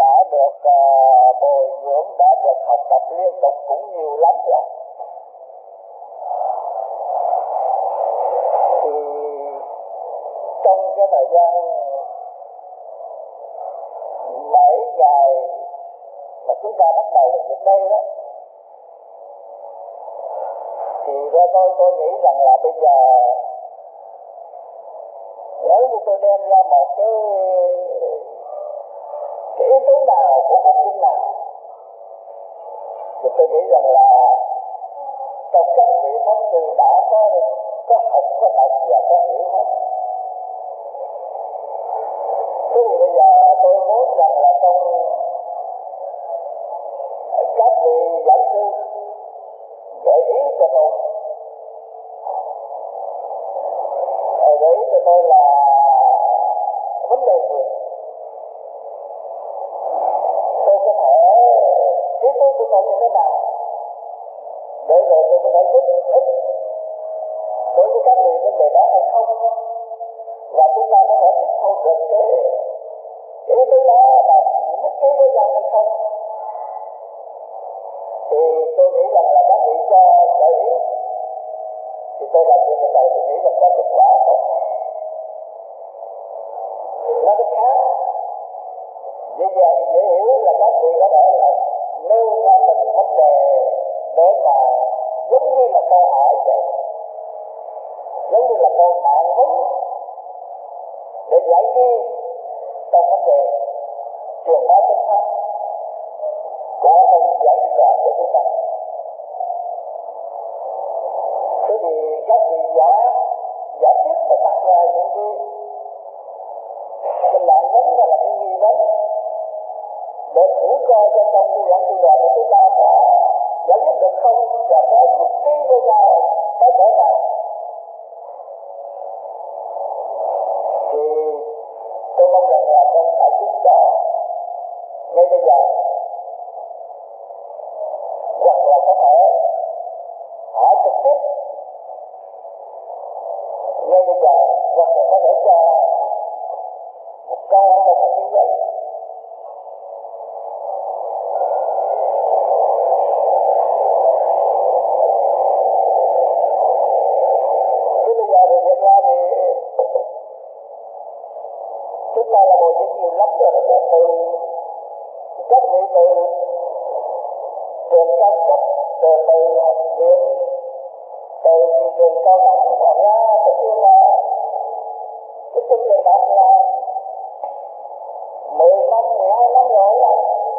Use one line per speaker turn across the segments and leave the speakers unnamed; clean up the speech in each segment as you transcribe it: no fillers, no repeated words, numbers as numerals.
đã được bồi dưỡng, đã được học tập liên tục cũng nhiều lắm rồi. Thì trong cái thời gian mấy ngày mà chúng ta bắt đầu làm việc đây đó, thì theo tôi nghĩ rằng là bây giờ nếu như tôi đem ra một cái ý tứ nào của cuộc kinh nào, thì tôi nghĩ rằng là trong các vị pháp sư đã có học, có đọc và có hiểu hết. Thế thì bây giờ tôi muốn rằng là trong các vị giảng sư gợi ý cho tôi, là vấn đề gì tôi có thể ý kiến của tôi như thế nào để rồi tôi có thể giúp ích đối với các vị vấn đề đó hay không, và chúng ta có thể tiếp thu được cái ý tứ đó là nhất trí với nhau hay không. Thì tôi nghĩ rằng là các vị cho gợi ý thì tôi làm việc cái này, tôi nghĩ là có kết quả tốt. Nói cách khác, dễ dàng dễ hiểu là các vị có thể là nêu ra từng vấn đề để mà giống như là câu hỏi vậy, giống như là câu nạn vấn để giải nghi trong vấn đề truyền bá chánh pháp của ông giải sinh đoàn của chúng ta. Thế thì các vị giả thuyết và đặt ra những cái nạn vấn hay là cái nghi vấn để thử coi cho trong cái giảng sư đoàn của chúng ta có giải quyết được không, và có nhất trí với nhau tới cỡ nào. Thì tôi mong rằng là trong đại chúng đó ngay bây giờ, hoặc là có thể hỏi trực tiếp ngay bây giờ, hoặc là có thể cho một câu trong một cái giấy. Thế bây giờ thì hiện ra thì chúng ta là bồi dưỡng nhiều lắm rồi đó, từ các vị từ trường cao cấp, từ học viện, từ trường cao đẳng, còn ra tất nhiên là cái chương trình học là 10 năm, 12 năm rồi là.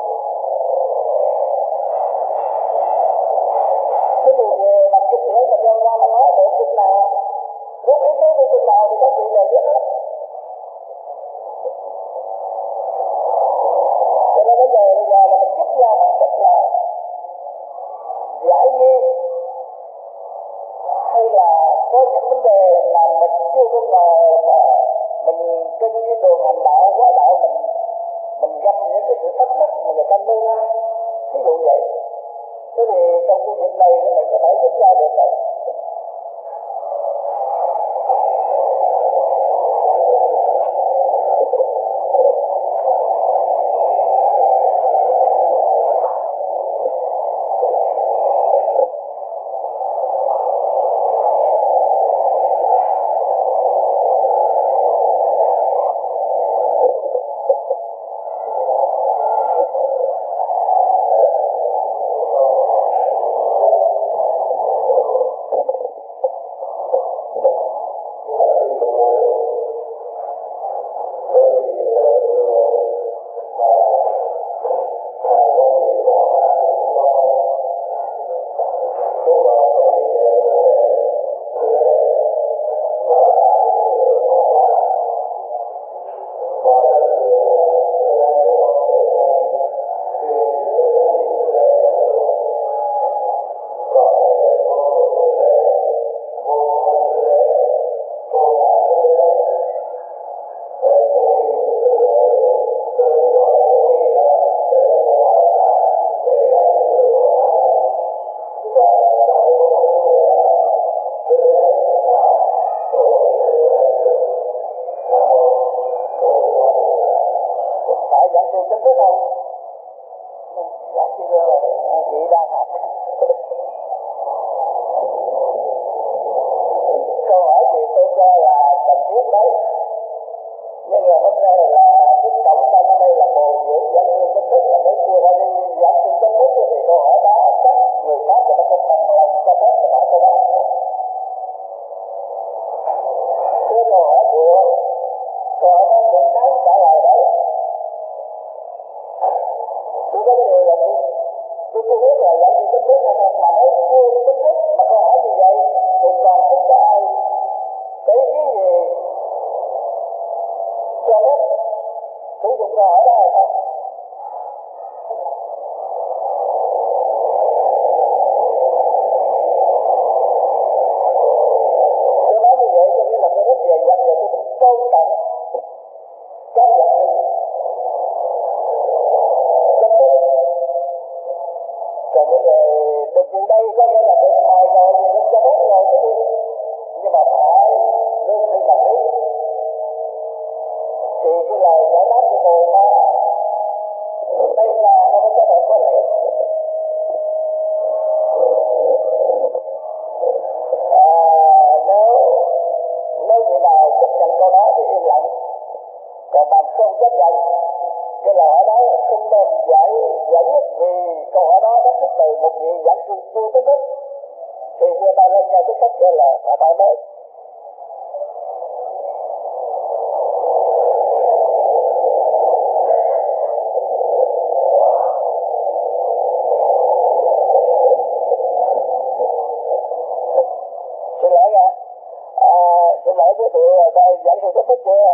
Thế thì về mặt kinh điển mình đem ra mà nói bộ kinh nào, rút ý kiến của kinh nào thì các vị đều biết hết. Cho nên vấn đề bây giờ là mình giúp nhau bằng cách là giải nghi, hay là có những vấn đề mà mình chưa có ngờ mà mình trên cái đường hành đạo, quá đạo, mình gặp những cái sự thắc mắc mà người ta nêu ra, ví dụ vậy. Thế thì trong cái dịp này thì mình có thể giúp nhau được đấy. chánh thức không? Dạ chưa rồi, chị đang học. Câu hỏi thì tôi cho là cần thiết đấy, nhưng mà vấn đề là cái trọng tâm ở đây là bồi dưỡng giảng sư chánh thức, là nếu chưa ra đi giảng sư chánh thức thì câu hỏi đó các người khác người ta không bằng lòng cho phép mình hỏi câu đó. Cái câu hỏi đó cũng đáng trả lời đấy. Tôi có cái điều là tôi chưa biết là giảng sư chánh thức hay không, mà nếu chưa chánh thức mà câu hỏi như vậy thì còn không có ai cái ý kiến gì cho phép sử dụng câu hỏi đó hay không. Tôi nói như vậy có nghĩa là tôi rất dè dặt và tôi tôn trọng các giảng sư chánh thức. Còn những người được dự đây có nghĩa là được mời rồi thì được cho phép rồi cái gì, nhưng mà phải được sự đồng ý. Thì cái lời giải đáp của tôi nó đây là nó mới có thể có lẽ. Nếu người nào chấp nhận câu đó thì im lặng, còn bạn không chấp nhận cái lời hỏi đó không nên giải quyết vì câu hỏi đó nó xuất từ một vị giảng sư chưa tới mức thì đưa tay lên ngay cái cách gọi là phải nói. Xin lỗi nha, xin lỗi giới thiệu coi giảng sư có thích chưa?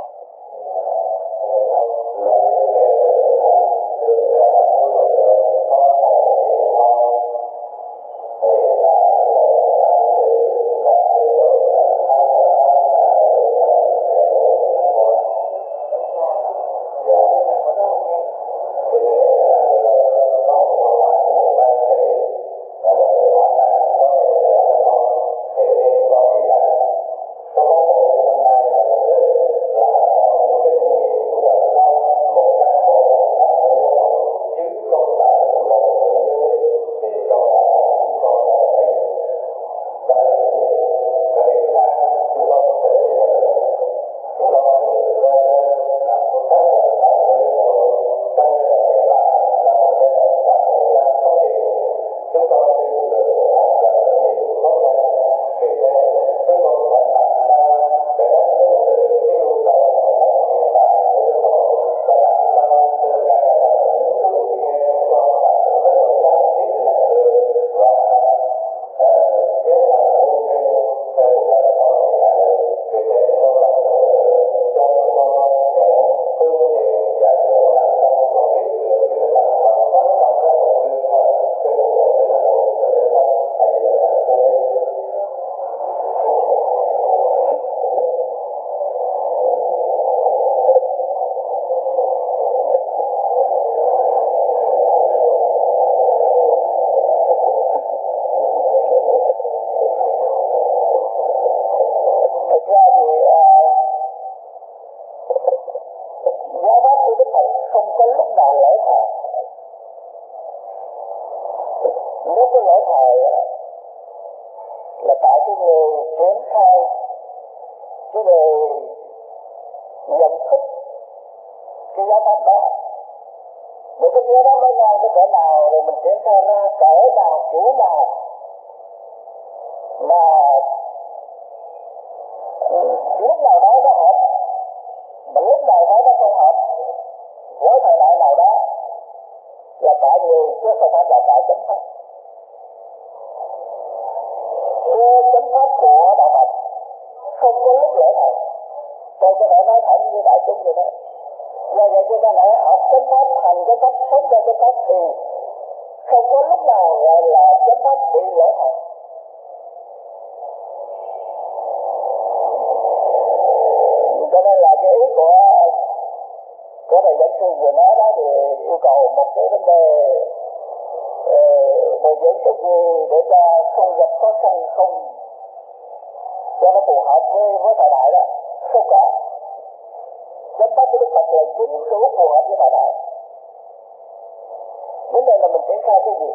Vấn đề là mình triển khai cái gì.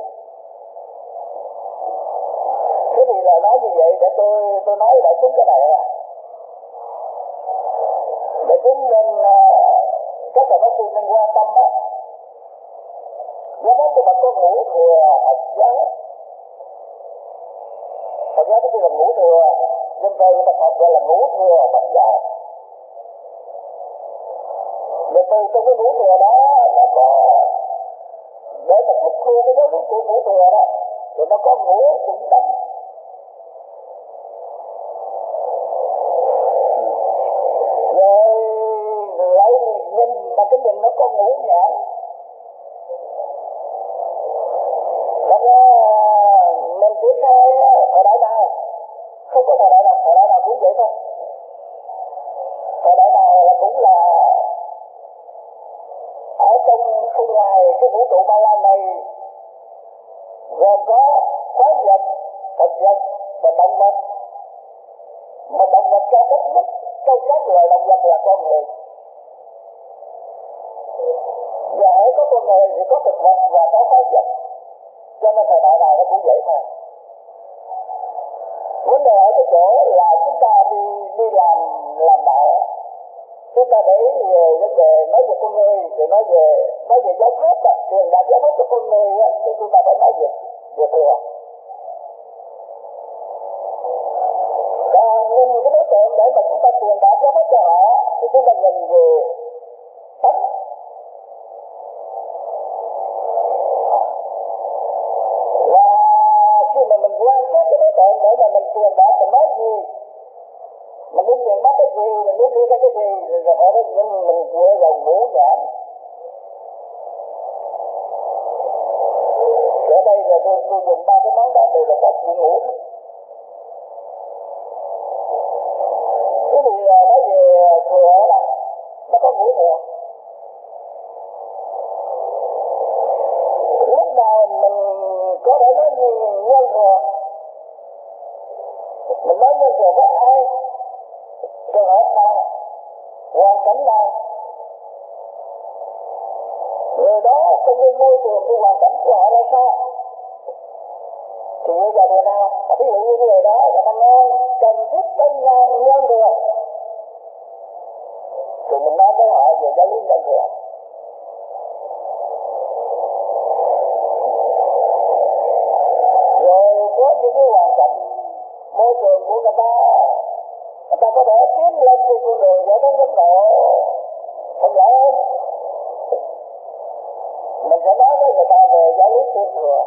Thế thì là nói như vậy để tôi nói đại chúng cái này là để chúng nên các thầy bác sư nên quan tâm đó. Giáo pháp của Phật có ngũ thừa Phật giáo. Phật giáo cái gì là ngũ thừa, dân tờ người ta học gọi là ngũ thừa Phật giáo. Và từ trong cái ngũ thừa đó nó có, để mà tiếp thu cái giáo lý của ngũ thừa đó thì nó có ngũ chủng tánh. Rồi lại nhìn bằng cái nhìn nó có ngũ nhãn. Thành ra mình triển khai thời đại nào, không có thời đại nào cũng vậy thôi. Thời đại nào là cũng là ở trong không ngoài cái vũ trụ bao la này gồm có khoáng vật, thực vật và động vật. Mà động vật cao cấp nhất trong các loài động vật là con người. Và hễ có con người thì có thực vật và có khoáng vật. Cho nên thời đại nào nó cũng vậy thôi. Vấn đề ở cái chỗ là chúng ta đi làm đạo, chúng ta để về vấn đề nói về con người thì nói về giáo pháp á, truyền đạt giáo pháp cho con người á, thì chúng ta phải nói về thừa. Còn nhìn cái đối tượng để mà chúng ta truyền đạt giáo pháp cho họ thì chúng ta nhìn về tánh. Và khi mà mình quan sát cái đối tượng để mà mình truyền đạt mình nói gì, mình muốn truyền bác cái gì, mình muốn đưa ra cái gì, rồi họ mới nhìn mình dựa vào ngũ nhãn. Ở đây là tôi dùng ba cái món đó đều là có chữ ngũ hết. Cái gì nói về thừa nè, nó có ngũ thừa. Lúc nào mình có thể nói như nhân thừa, mình nói nhân thừa với ai, trường hợp nào, hoàn cảnh nào, người đó trong cái môi trường, cái hoàn cảnh của họ là sao, thì bây giờ người nào, mà ví dụ như cái người đó là ta nghe cần thiết tới nhân thừa, thì mình nói với họ về giáo lý nhân thừa. Rồi có những cái hoàn cảnh môi trường của người ta có thể tiến lên trên con đường giải thoát giác ngộ thuận lợi hơn, mình sẽ nói với người ta về giáo lý thiên thừa.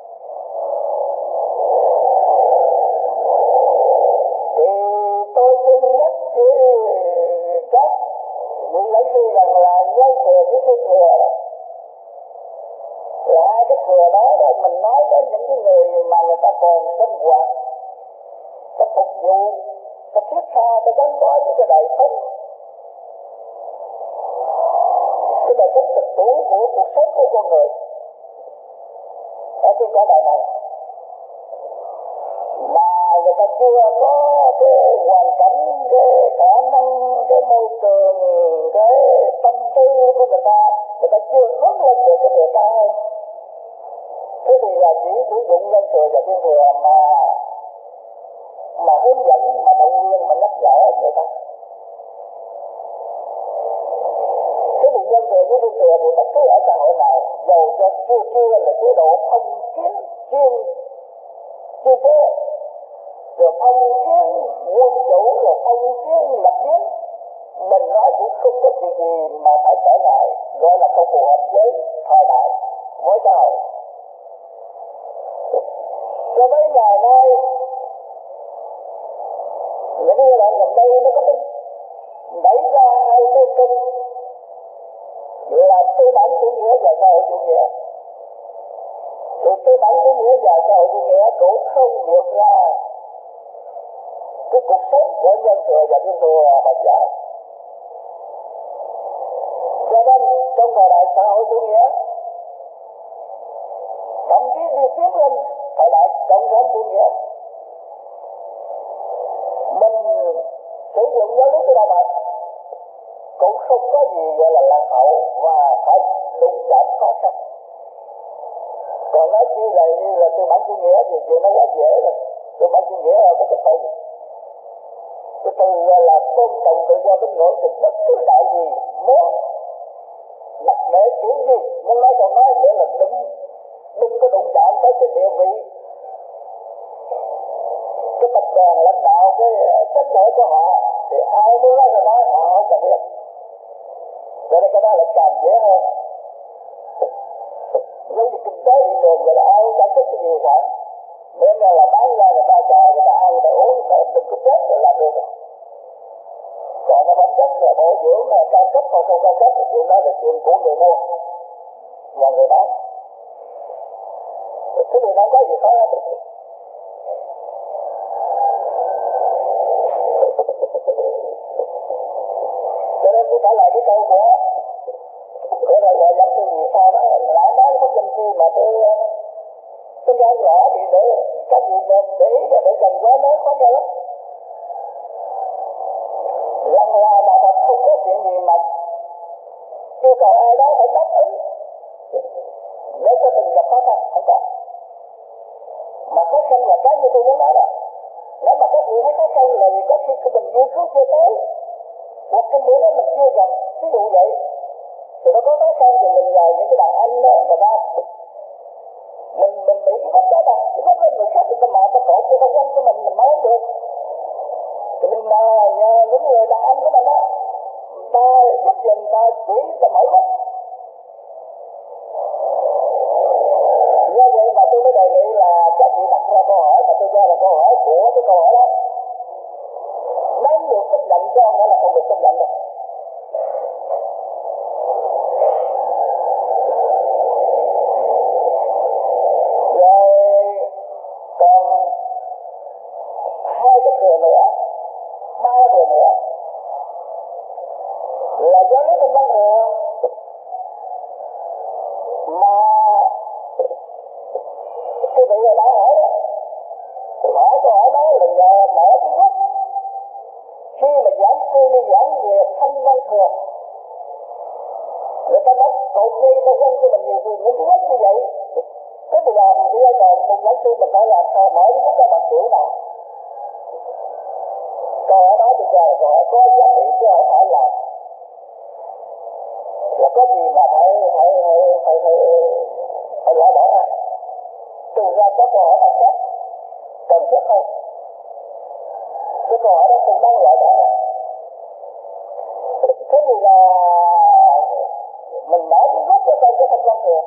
Thì tôi xin nhắc các vị lãnh sư rằng là nhân thừa với thiên thừa là hai cái thừa đó mình nói đến những cái người mà người ta còn sinh hoạt, ta phục vụ, ta thiết tha, ta gắn bó với cái đời sống thực tiễn của cuộc sống của con người ở trên cõi đời này, mà người ta chưa có cái hoàn cảnh, cái khả năng, cái môi trường, cái tâm tư của người ta chưa hướng lên được cái thừa cao hơn. Thế thì là chỉ sử dụng nhân thừa và thiên thừa mà hướng dẫn, mà động viên, mà nhắc nhở người ta. Thế thì nhân thừa với thiên thừa thì bất cứ ở xã hội nào, dầu cho kia là chế độ phong kiến chuyên thế, rồi phong kiến quân chủ, rồi phong kiến lập hiến, mình nói cũng không có chuyện gì mà phải trở ngại, gọi là không phù hợp với thời đại, với xã hội. Cho mấy ngày nay, những cái giai đoạn gần đây nó có tính đẩy ra hai cái kênh là tư bản chủ nghĩa và xã hội chủ nghĩa. Thì tư bản chủ nghĩa và xã hội chủ nghĩa cũng không vượt ra cái cuộc sống của nhân thừa và thiên thừa Phật giáo. Cho nên trong thời đại xã hội chủ nghĩa, thậm chí đi tiến lên thời đại cộng sản chủ nghĩa, mình sử dụng giáo lý của Đạo Phật cũng không có gì gọi là lạc hậu và phải đụng chạm khó khăn. Còn nói chi là như là tư bản chủ nghĩa thì chuyện nó quá dễ rồi. Tư bản chủ nghĩa là cái từ cái từ là tôn trọng tự do tín ngưỡng thì bất cứ đạo gì muốn đặt để kiểu gì muốn nói câu nói để là đừng có đụng chạm tới cái địa vị, cái tập đoàn lãnh đạo, cái sách lễ của họ thì ai muốn nói là nói, họ không cần biết. Cho nên cái đó là càng dễ hơn. Giống như kinh tế thị trường vậy là ai sản xuất cái gì sản, nên là bán ra người ta xài, người ta ăn, người ta uống, người ta đừng có chết rồi là được rồi. Còn nó bản chất là bổ dưỡng là cao cấp hoặc không cao cấp thì chuyện đó là chuyện của người mua và người bán. Cái điều đó có gì khó hết. Cho nên tôi trả lời cái câu của lời giáo sư gì sao đó là anh nói có danh sư mà tôi gan rõ bị để cái gì để ý và để gần quá nói khó nghe lắm. Lần là không có chuyện gì mà yêu cầu ai đó phải đáp ứng để cho mình gặp khó khăn, không có. Mà khó khăn là cái như tôi muốn nói đó. Nếu mà các vị thấy khó khăn là vì có khi mình nghiên cứu chưa tới, hoặc cái bữa đó mình chưa gặp, ví dụ vậy, thì nó có khó khăn thì mình nhờ những cái đàn anh đó, người ta mình bị cái gốc đó mà, cái gốc đó người khác người ta mò ta cột cho ta quăng cho mình mới được. Thì mình nhờ những người đàn anh của mình đó, người ta giúp giùm ta chỉ ta mở mắt. Do vậy mà tôi mới đề nghị là các vị đặt ra câu hỏi mà tôi cho là câu hỏi của cái câu hỏi đó. Nếu được chấp nhận cho nghĩa là không được chấp nhận đâu. Rồi còn hai cái thừa nữa, ba thừa nữa là giáo lý tinh văn thừa mà quý vị đã hỏi đó. Hỏi câu hỏi đó là nhờ mở cái gốc khi mà giảng sư đi giảng về thanh văn thừa, người ta đã cột dây ta quăng cho mình nhiều những cái gốc như vậy. Thế thì làm cái giai đoạn một giảng sư mình phải làm sao mở cái gốc ra bằng kiểu nào? Câu hỏi đó tôi cho là câu hỏi có giá trị chứ không phải là có gì mà phải loại bỏ ra. Từ ra có câu hỏi nào khác cần thiết không? Cái câu hỏi đó không đáng loại bỏ ra. Thế thì là mình mở cái gốc ở trong cái thanh văn thừa.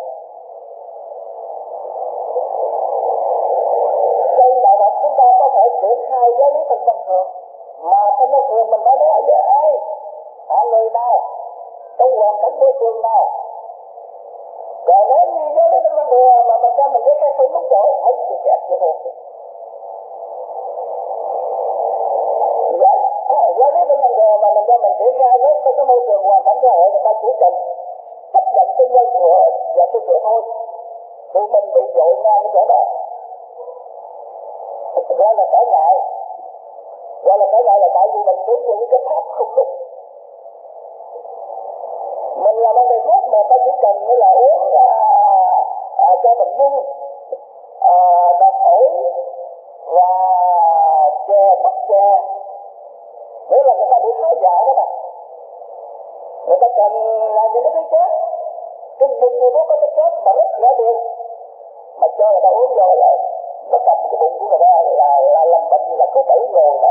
Trong đạo Phật chúng ta có thể triển khai giáo lý thanh văn thừa, mà thanh văn thừa mình nói với ai? Hạng người nào? Trong hoàn cảnh môi trường nào? Còn nếu như giáo lý thanh văn thừa mà mình ra mình thấy cái không đúng chỗ, không bị kẹt vậy thôi. Giáo lý thanh văn thừa mà mình ra mình triển khai với cái môi trường hoàn cảnh xã hội, người ta chỉ cần chấp nhận cái nhân thừa và tư tưởng thôi, thì mình bị dội ngang cái chỗ đó. Gọi là trở ngại. Gọi là trở ngại là tại vì mình sử dụng cái pháp không đúng. Mình làm ăn thầy thuốc mà ta chỉ cần mới là uống cho bệnh nhân độc ổi và chè bắt chè, nghĩa là người ta bị tháo dạ đó mà. Người ta cần làm những cái thứ chết, cái dùng thuốc có cái chết mà rất rẻ tiền, mà cho người ta uống vô là nó cầm cái bụng của người ta là làm bệnh là cứ 7 rồi đó.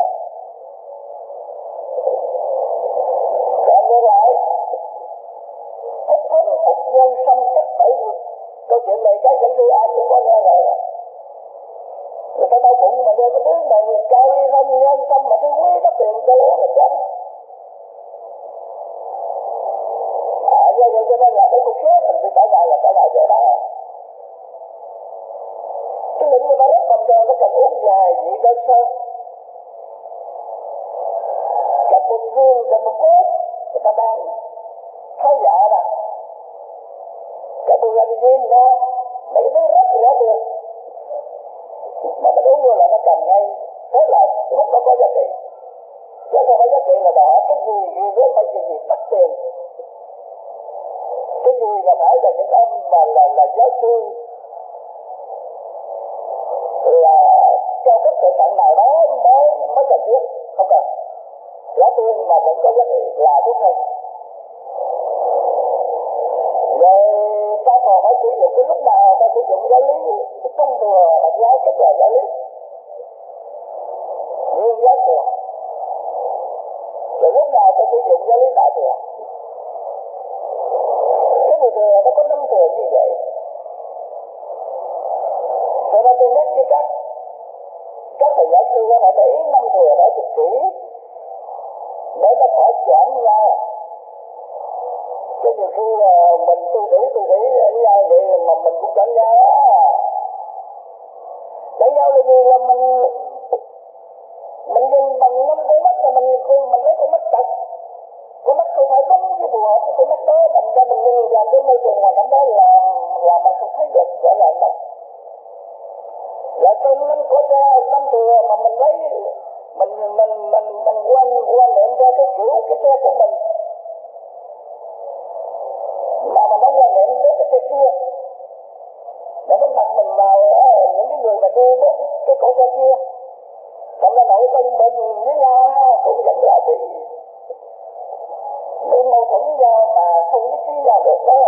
Còn ngược lại, thích thân phục nhân xâm chất tử, câu chuyện này cái dẫn đi ai cũng có nghe rồi. Người ta đau bụng mà đem cái thứ mà cây rong nhân xâm mà thứ quý đó tiền cho uống là chết. Do vậy cho nên là để cuộc sống mình phải trở lại chỗ đó. Cái lĩnh của nó rất tầm tròn, nó cần uống dài dị đơn sơ. Cần một riêng, cần một phút, người ta đang tháo dạ nè. Cần một radidin ra, mấy cái thứ rất rẻ tiền. Mà mình uống vô là nó cần ngay, thế là lúc đó có giá trị. Chứ không phải giá trị là đòi cái gì ghi với phải cái gì đắt tiền. Cái gì mà phải là những ông mà là giáo sư tội phận nào đó mới cần thiết, không cần. Trả tiền mà vẫn có giá trị là thuốc hay. Rồi ta còn phải sử dụng cái lúc nào ta sử dụng giáo lý trung thừa Phật giáo, tức là giáo lý nguyên giáo thừa. Rồi lúc nào ta sử dụng giáo lý đại thừa. Cái thừa thừa nó có 5 thừa như vậy. Cho nên tôi nhắc với các thầy giảng sư phải để ý 5 thừa đó thật kỹ để nó khỏi choáng nhau. Chứ nhiều khi mình tu sĩ ở nhau vậy mà mình cũng choáng nhau á. Choáng nhau là gì? Là mình nhìn bằng 5 con mắt là mình lấy con mắt thật. Con mắt không phải đúng với phù hợp với con mắt đó, thành ra mình nhìn vào cái môi trường hoàn cảnh đó là mình không thấy được rõ ràng đâu. Và trong năm thừa mà mình lấy mình quan niệm ra cái kiểu cái xe của mình mà mình không quan niệm đến cái xe kia, để nó đặt mình vào những cái người mà đi bốn cái cổ xe kia, thành ra nội tâm mình với nhau cũng vẫn là bị mâu thuẫn với nhau mà không biết với nhau được đó.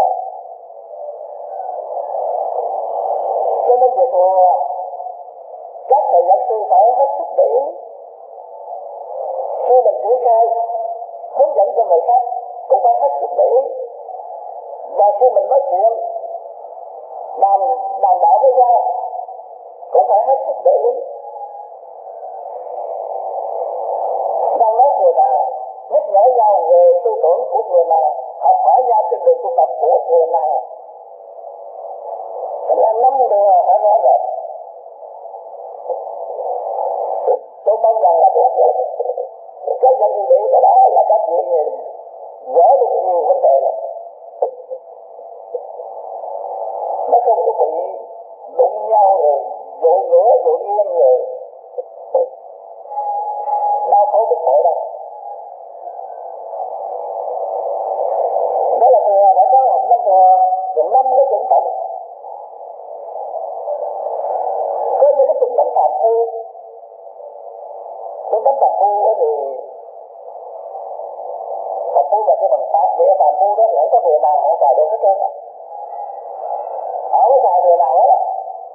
Cho nên việc các thầy giáo sư phải hết sức để ý khi mình triển khai hướng dẫn cho người khác, cũng phải hết sức để ý. Và khi mình nói chuyện đàm đạo với nhau cũng phải hết sức để ý. Đang nói người nào, nhắc nhở nhau về tư tưởng của người nào, học hỏi nhau trên đường tu tập của người nào. Thành ra 5 thừa phải nói vậy. Tôi mong rằng là các dân vị để cái đó là các vị gỡ được nhiều vấn đề lắm. Nó không có bị đụng nhau rồi dội ngửa dội nghiêng rồi đau khổ bực bội đâu. Đó là thừa phải có học 5 thừa, rồi 5 cái chuẩn tánh. Có những cái chuẩn tánh phàm phu. Chuẩn tánh phàm phu đó thì phàm phu là cái bằng pháp địa phàm phu đó thì không có thừa nào không xài được hết trơn á. Không có xài thừa nào hết á.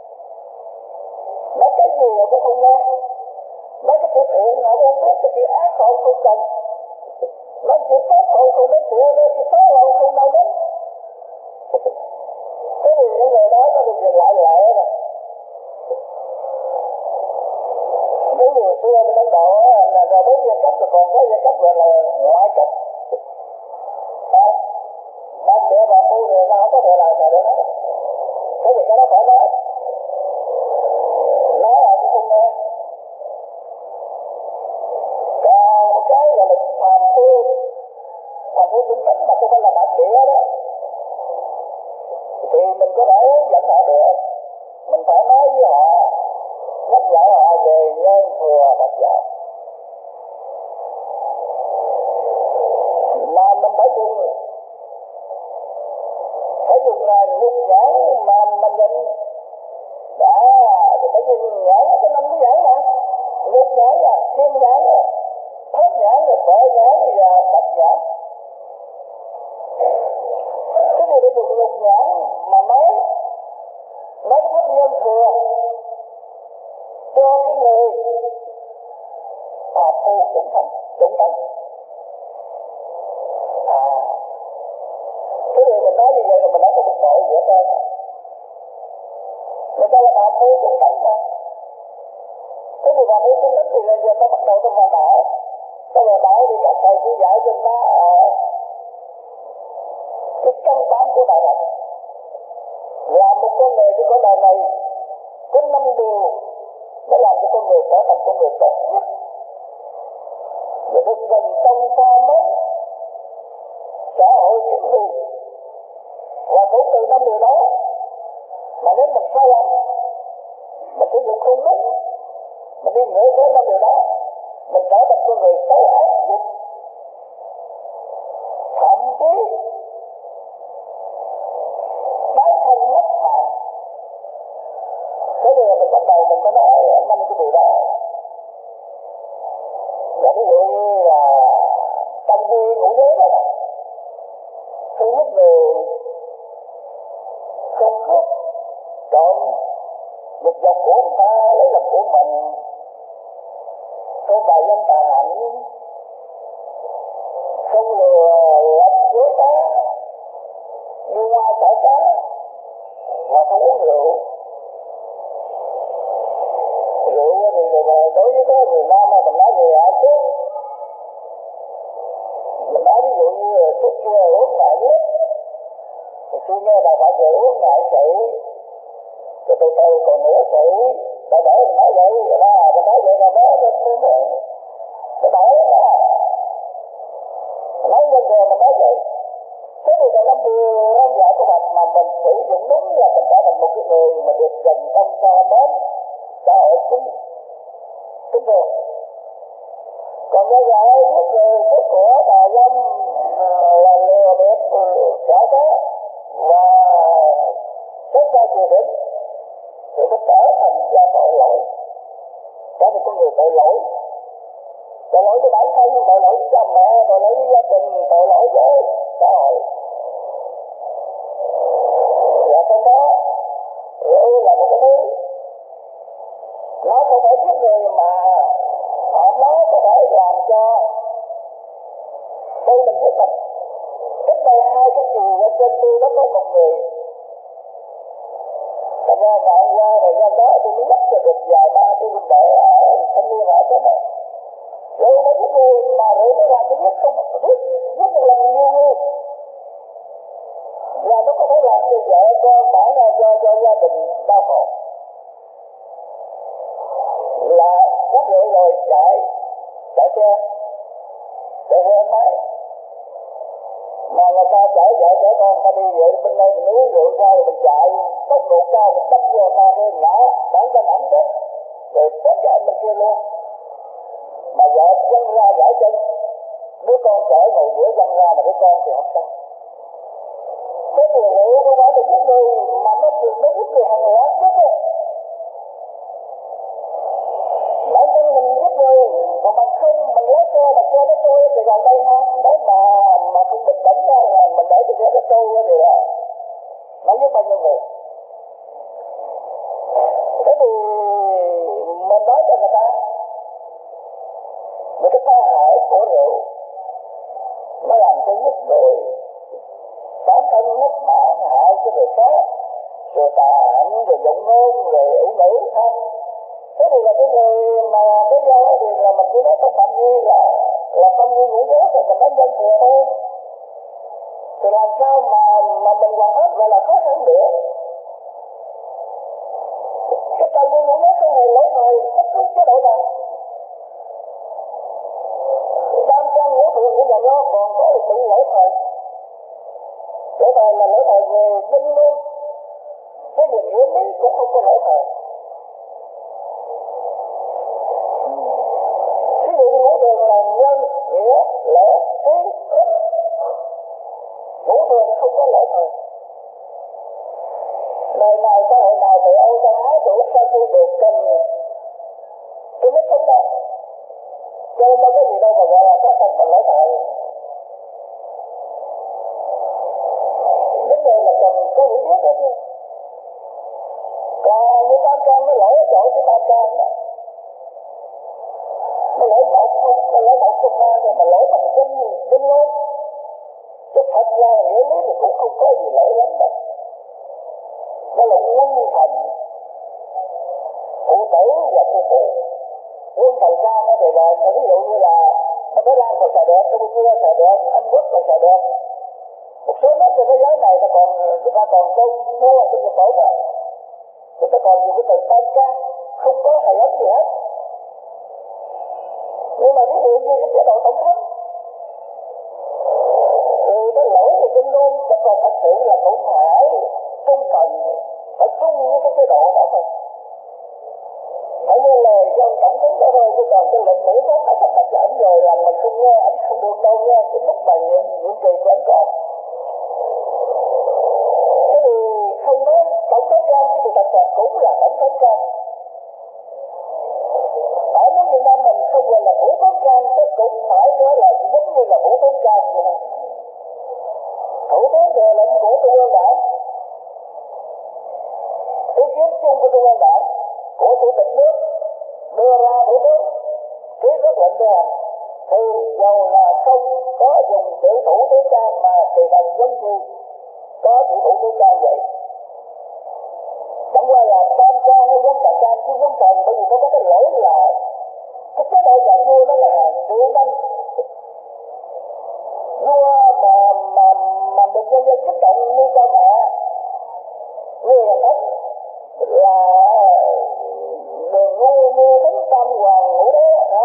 Nói cái gì họ cũng không nghe. Nói cái chuyện thiện họ cũng không biết, cái chuyện ác họ không cần. Nói chuyện tốt họ không đến chuyện, nói chuyện xấu họ không đâu đến. Thế thì những người đó nó được dừng lại rồi. Những người xưa bên Ấn Độ là 4 giai cấp, rồi còn có giai cấp gọi là ngoại cấp. Ban địa phàm phu thì nó không có thừa nào xài được hết. Thế thì cái đó khỏi nói. Nói là cũng không nghe. Còn một cái gọi là phàm phu chuẩn tánh mà không phải là bản địa đó, thì mình có thể dẫn họ được. Mình phải nói với họ, nhắc nhở họ về nhân thừa Phật giáo. Mà mình phải dùng nhục nhãn mà nhìn đã, bởi vì nhãn cái 5 cái nhãn mà nhục nhãn là thiên nhãn rồi thất nhãn rồi tuệ nhãn và bạch nhãn. Cái gì để dùng nhục nhãn mà nói cái pháp nhân thừa cho cái người phàm phu chuẩn tánh. Cái điều mình nói như vậy là mình không có bực bội gì hết trơn. Người ta là phàm phu chuẩn tánh mà. Thế thì phàm phu chuẩn tánh thì là giờ ta bắt đầu ta vào đạo. Ta vào đạo thì các thầy chỉ dạy cho ta cái căn bản của đạo Phật. Là một con người trên cõi đời này có 5 điều để làm cho con người trở thành con người tốt nhất. Để được gần trong sao mới xã hội chính vì. Và cũng từ 5 điều đó mà nếu mình sai lầm, mình sử dụng không đúng, mình đi ngược với 5 điều đó, mình trở thành con người xấu ác nhất. Thậm chí bán thân mất mạng. Thế bây giờ mình bắt đầu mình mới nói năm cái điều đó. Và ví dụ như là trong cái ngũ giới đó là không giết người, không cướp, trộm, giật dọc của người ta lấy làm của mình, không bài danh tà hạnh, không lừa lọc dối trá, như ngoài chở cá, và không uống rượu. Rượu thì đối với cái người Nam mà mình nói gì ai trước, mình nói ví dụ như trước kia uống ngại nước, thì khi nghe đạo Phật rồi uống ngại sĩ, rồi từ từ còn nửa sĩ, đợi mình nói vậy, rồi mình nói vậy là nó đổi ra. Nói nhân thường mình nói vậy. Thế thì là năm điều răn dạy của Phật mà mình sử dụng đúng là mình trở thành một cái người mà được gần trong cho đến xã hội chúng thường. Còn bây giờ giết người cướp của tà dâm là lừa bịp xả cá và sống ra chùa đỉnh thì nó trở thành ra tội lỗi, trở thành con người tội lỗi cho bản thân, tội lỗi cho cha mẹ, tội lỗi với gia đình, tội lỗi với xã hội. Và trong đó rượu là một cái thứ nó không phải giết người mà nó có thể làm cho tôi mình giết mình. Cách đây 2 cái chùa ở trên tôi đó có một người, thành ra ngày hôm qua thời gian đó tôi mới nhắc cho được vài ba cái vấn đề ở thanh niên ở trên đây. Rồi nó giết người mà rồi nó làm cái giết không giết một lần nhiều người, và nó có thể làm cho vợ con bản ra cho gia đình đau khổ. Là uống rượu rồi chạy xe máy, mà người ta chở vợ chở con, người ta đi vậy bên đây mình uống rượu ra rồi mình chạy tốc độ cao, mình đâm vô người ta rồi ngã bản thân ảnh chết, rồi chết cho anh bên kia luôn. Mà vợ văng ra gãy chân, đứa con chở ngồi giữa văng ra mà đứa con thì không sao. Thế thì rượu không phải là giết người mà nó giết người hàng loạt chết thôi. Bản thân mình giết người, còn bằng không mình lái xe mà xe nó trôi thì gần đây ha, đấy mà không bình tĩnh ra là mình để cho xe nó trôi thì là nó giết bao nhiêu người. Thế thì mình nói cho người ta một cái tai hại của rượu, nó làm cho giết người, bản thân mất mạng, hại cho người khác, rồi tà hạnh, rồi giọng ngôn, rồi ỷ nữ không. Thế thì là cái người mà bây giờ thì là mình chỉ nói trong phạm vi là không như ngũ giới thì mình đánh dân thừa thôi. Thì làm sao mà mình hoàn pháp gọi là khó khăn được. Cái trong như ngũ giới không hề lỗi thời bất cứ chế độ nào. Tam trang ngũ thường của nhà nó còn có bị lỗi thời. Lỗi thời là lỗi thời về dân luôn. Cái gì nghĩa lý cũng không có lỗi thời. Ví dụ ngũ thường là nhân, nghĩa, lễ, trí, đức. Ngũ thường không có lỗi thời. Đời nào xã hội nào thì Âu Sa Á của Úc Sa Phi đều cần cái mức sống đó. Cho nên đâu có gì đâu mà gọi là có thành bằng lỗi thời. Vấn đề là cần có hiểu biết đó chứ. Còn như tam can nó lỗi ở chỗ cái tam can đó. Nó lỗi một không ba rồi mà lỗi bằng dân ngôn. Chứ thật ra nghĩa lý thì cũng không có gì lỗi lắm đâu. Đó là quân thần, phụ tử và phụ phụ. Quân thần can thì là ví dụ như là ở Thái Lan còn xài đẹp, Campuchia xài đẹp, Anh Quốc còn xài đẹp. Một số nước trên thế giới này người ta còn câu mua ở bên Nhật Bản rồi. Người ta còn dùng cái từ tam can, không có hề ấn gì hết. Nhưng mà ví dụ như cái chế độ tổng thống thì nó lỗi về dân ngôn, chứ còn thật sự là cũng phải trung thần, phải chung với cái chế độ đó thôi. Phải nghe lời cho ông tổng thống đó thôi, chứ còn cái lệnh Mỹ pháp đã sắp đặt cho ảnh rồi là mình không nghe, ảnh không được đâu nha, cái lúc mà nhiệm kỳ của ảnh còn. Thế thì không nói tổng thống can, chứ thật cũng là tổng thống can. chung của Trung ương Đảng, của Chủ tịch nước đưa ra Thủ tướng ký quyết định thi hành, thì dầu là không có dùng chữ thủ tướng Trang mà kỳ thật giống như có chữ thủ tướng Trang vậy. Chẳng qua là Tam Trang hay Quân Trần Trang, chứ Quân Trần bởi vì nó có cái lỗi là cái chế độ nhà vua đó là hàng triệu năm. Vua mà được nhân dân kích động như cha mẹ, như là thánh, là đường như thánh tam hoàng ngũ đế hả?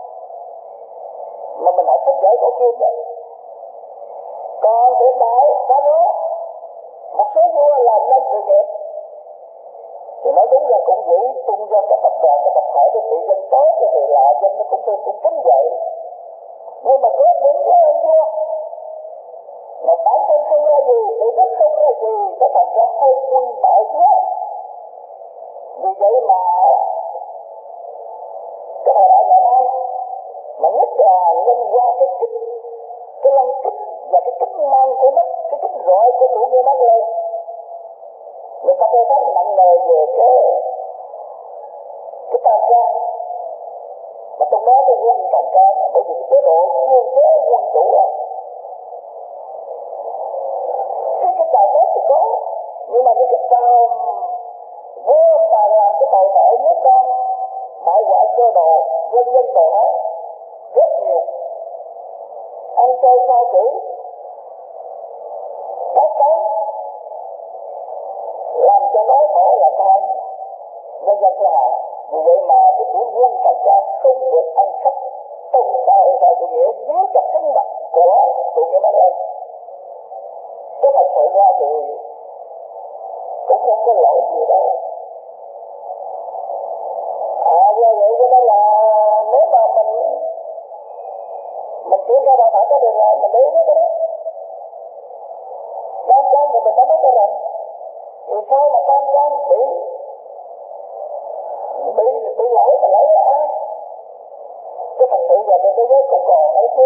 Mà mình học sách vở cổ kim đó. Còn hiện đại đã nói một số vua làm nên sự nghiệp thì nói đúng là cũng giữ tung cho các tập đoàn, các tập thể để trị dân tốt thì là dân nó cũng kính vậy. Nhưng mà có những cái ông vua mà bản thân không ra gì, tự đức không ra gì, nó thành ra hôn quân bạo chúa. Vì vậy mà cái thời đại ngày nay mà nhất là nhân qua cái kích, cái lăng kích và cái kích mang của mắt, cái kích rọi của chủ nghĩa mắt lên, người ta phê phán nặng nề về cái Tam Trang, mà trong đó cái Quân Trần Trang, bởi vì cái chế độ chuyên chế quân chủ đó. Cái trào tốt thì có, nhưng mà những cái trào vua mà làm cái tội tệ nhất đó, bại hoại cơ đồ, dân đồ hết rất nhiều, ăn chơi sao chữ, các cán, làm cho nói khổ làm cho anh nhân dân thứ hai. Vì vậy mà cái chữ Quân Trần Trang không được ăn khắp trong xã hội xã chủ nghĩa dưới cái sinh mệnh của chủ nghĩa Mác Lênin. Cái thật sự ra thì cũng không có lỗi gì đâu. Do vậy cho nên là nếu mà mình chuyển ra đạo Phật cái điều này mình để ý cái đó. Tam Trang thì mình đã nói cho rằng vì sao mà Tam Trang bị lỗi mà lỗi là ai? Cái thật sự giờ trên thế giới cũng còn mấy thứ.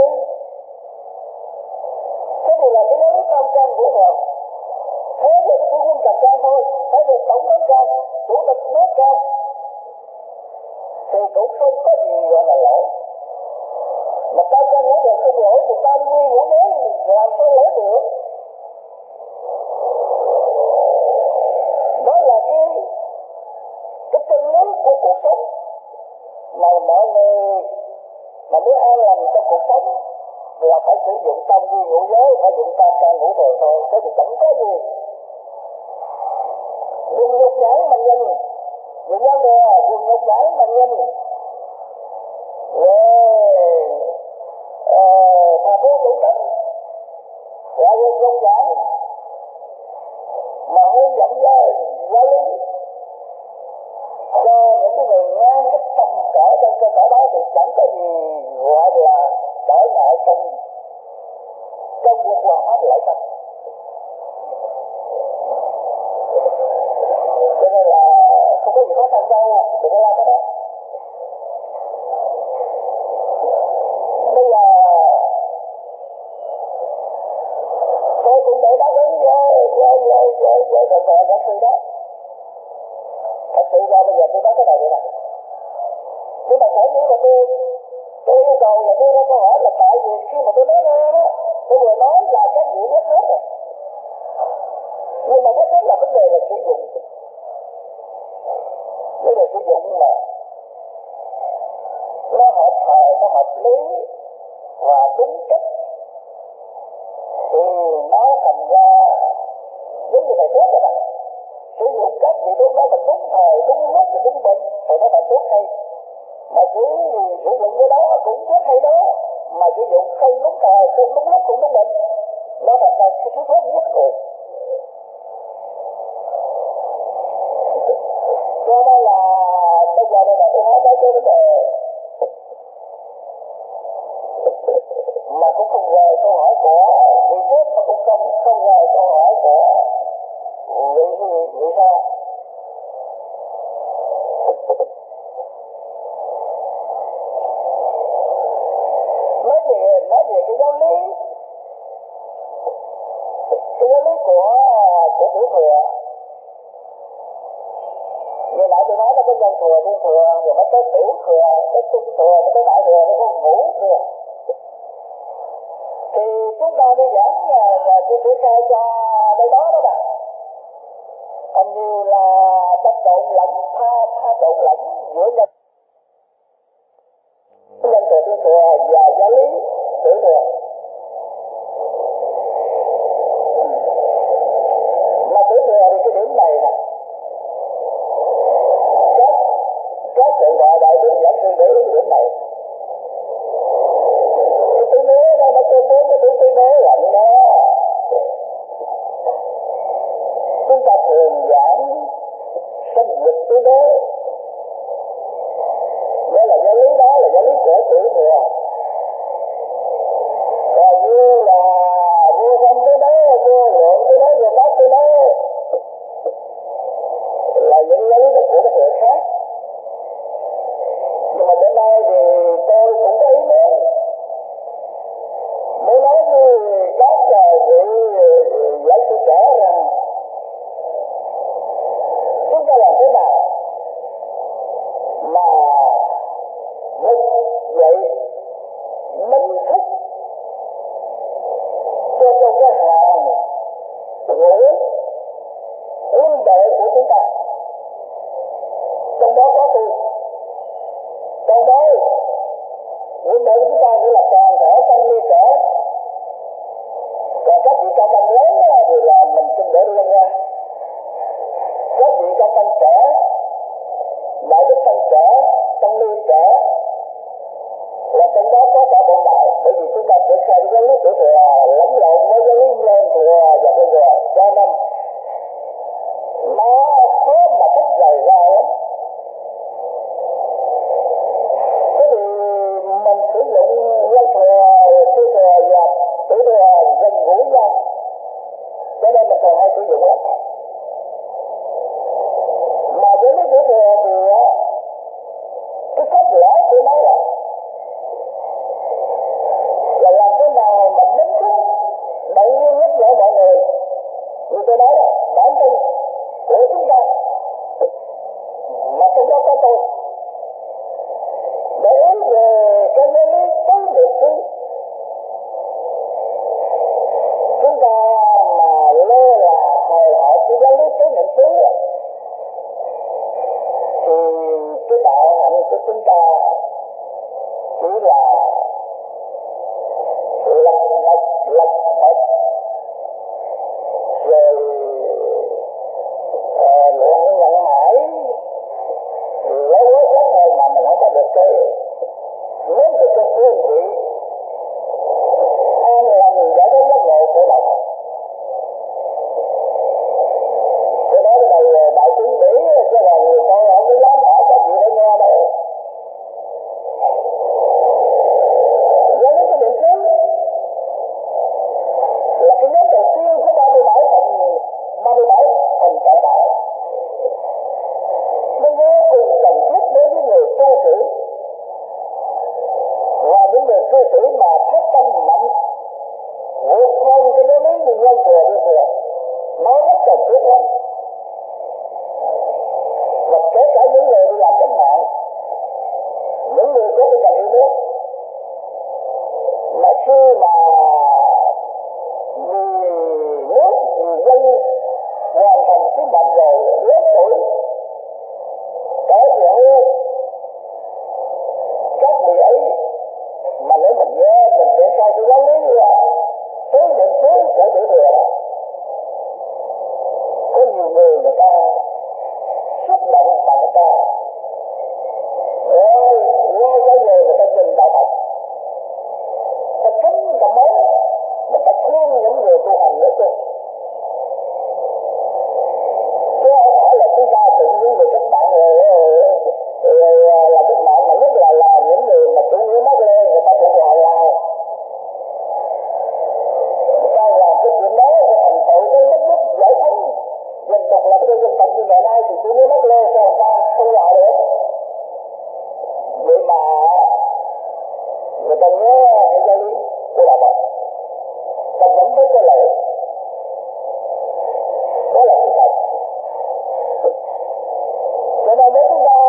Thế thì là cái giới Tam Trang của họ. Thế thì cái chủ Quân Trần Trang thôi, thế thì tổng thống Trang, chủ tịch nước Trang thì cũng không có gì gọi là lỗi. Mà Tam Trang ngũ thường không lỗi thì Tam Nguyên ngũ giới làm sao lỗi được? Đó là cái chân lý của cuộc sống mà mọi người mà muốn an lành trong cuộc sống là phải sử dụng Tam Nguyên ngũ giới, phải dùng Tam Trang ngũ thường thôi, thế thì chẳng có gì. Dùng nhục nhãn mà nhìn, dùng nhau thừa, dùng nhục nhãn mà nhìn. Thà vô chủ tánh, và dùng nhục nhãn mà hướng dẫn giáo lý cho những cái người ngang cái tầm cỡ trên cơ sở đó thì chẳng có gì gọi là trở ngại trong việc hoàn pháp lễ Phật. Cho nên là không có gì khó khăn đâu, đừng có lo cái đó. Bây giờ tôi cũng để đáp ứng với thượng tọa giảng sư đó. Thật sự ra bây giờ tôi nói cái này vậy nè. Nhưng mà sở dĩ mà tôi yêu cầu là đưa ra câu hỏi là tại vì khi mà tôi nói ra đó, tôi vừa nói là các vị biết hết rồi. Nhưng mà biết hết là vấn đề là sử dụng. Vấn đề sử dụng mà nó hợp thời, nó hợp lý và đúng cách thì nó thành ra giống như thầy thuốc đó nè. Sử dụng cách gì thuốc đó mình đúng thời, đúng lúc và đúng bệnh thì nó thành thuốc hay. Mà sử dụng cái đó cũng thuốc hay đó, mà sử dụng không đúng thời, không đúng lúc, không đúng bệnh, nó thành ra cái thuốc giết người. Cho nên là bây giờ đây là tôi nói tới cái vấn đề mà cũng không về câu hỏi của vị trước, mà cũng không về câu hỏi của vị sau. Nói về cái giáo lý của Tiểu Thừa có nhân thừa, thiên thừa, rồi mới tới tiểu thừa, tới trung thừa, mới tới đại thừa, mới có ngũ thừa. Thì chúng ta đi giảng là đi triển khai cho nơi đó đó mà. Còn nhiều là ta trộn lẫn, tha trộn lẫn giữa nhân thừa, thiên thừa và giáo lý tiểu thừa. Mà tiểu thừa thì cái điểm này nè, các sự gọi đại đức giảng sư để ý điểm này. Cái tư đế đó nó cho bốn cái tư đế lạnh đó. Chúng ta thường giảng sinh vật tư đế. Đó là giáo lý của tiểu thừa. Còn như là vô sanh tư đế, vô lượng tư đế, vô bát tư đế là những giáo lý của cái thừa khác. Nhưng mà đến nay thì tôi cũng có ý muốn nói với các vị giáo sư trẻ rằng chúng ta làm thế nào mà vực dậy đánh thức cho trong cái hàng ngũ quân đệ của chúng ta, trong đó có tôi, trong đó quân đệ của chúng ta nghĩa là toàn thể thanh niên trẻ. Còn các vị cao tăng lớn thì là mình xin để riêng ra. Các vị cao tăng trẻ, đại đức tăng trẻ, tăng ni trẻ là trong đó có cả bổn đại, bởi vì chúng ta triển khai giáo lý tiểu thừa lẫn lộn với giáo lý lên thừa và bên thừa, cho nên nó khó mà tách rời ra lắm. Thế thì mình sử dụng lên thừa, tiểu thừa và tiểu thừa gần gũi nhau, cho nên mình thường hay sử dụng lắm. Mà với cái tiểu thừa thì cái cốt lõi của nó là làm thế nào mà đánh thức động viên nhắc nhở mọi người. Như tôi nói đó, bản thân của chúng ta mà trong đó có tôi để ý về cái giáo lý tứ niệm xứ. Chúng ta mà lơ là hồi hộp cái giáo lý tứ niệm xứ thì cái đạo hạnh của chúng ta chỉ là lật bật rồi luận nhận mãi lấy lối khác thôi, mà mình không có được cái nếm được cái hương vị an lành giải thoát giác ngộ của đạo Phật. Tôi nói cái này đại chúng để cho là người tôi không có dám hỏi các vị để nghe đâu. Giáo lý cái niệm xứ là cái nhóm đầu tiên của 37 phần trợ đại. Nó vô cùng cần thiết đối với người tu sĩ và những người tu sĩ mà phát tâm mạnh vượt hơn cái giáo lý nhân thừa thiên thừa. Nó rất cần thiết lắm. Và kể cả những người đi làm cách mạng, những người có tinh thần yêu nước, mà khi mà vì nước, vì dân hoàn thành sứ mệnh rồi lớn tuổi trở về hưu, các vị ấy mà nếu mình nghe mình triển khai cái giáo lý tứ niệm xứ của tiểu thừa đó, có nhiều người ta xúc động mà người ta quay trở về người ta nhìn đạo Phật, ta kính ta mến, mà ta thương những người tu hành nữa cơ. Chứ không phải là chúng ta tự những người cách mạng là cách mạng mà nhất là những người mà chủ nghĩa Mác Lê người ta cũng gọi là người ta làm cái chuyện đó để thành tựu cái đất nước giải phóng dân tộc, là cái dân tộc như ngày nay thì chủ nghĩa Mác Lê sao người ta không gọi được. Vậy mà người ta nghe cái giáo lý của đạo Phật, ta vẫn thấy có lợi. Đó là sự thật. Cho nên nếu chúng ta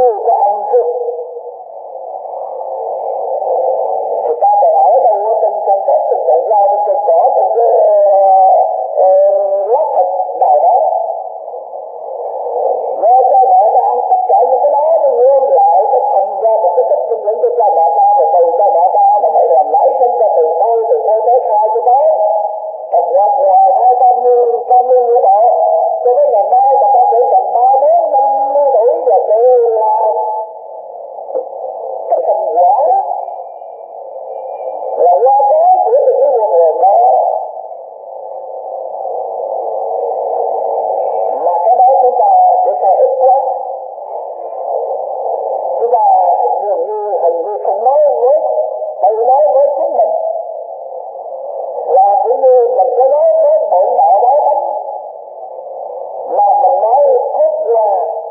yêu có anh thương. Thì ta phải ở đâu ở trong cỏ, trong cọng rau, trong cây cỏ, trong cái lót thịt nào đó. Rồi cha mẹ ta ăn tất cả những cái đó nó gom lại, nó thành ra một cái chất dinh dưỡng cho cha mẹ ta, rồi từ cha mẹ ta nó mới làm nảy sinh ra từ thôi tới hai cái đó. Thật ra ngoài hai ta nuôi như vậy, cho đến ngày mai mà ta trưởng thành 30-50 tuổi là đều là cái thành quả là qua trái của tình yêu vô thường đó. Mà cái đó chúng ta ít quá, chúng ta dường như hình như không nói với chính mình, và cũng như mình có nói với bộn bẹ đói tánh, mà mình nói hết qua.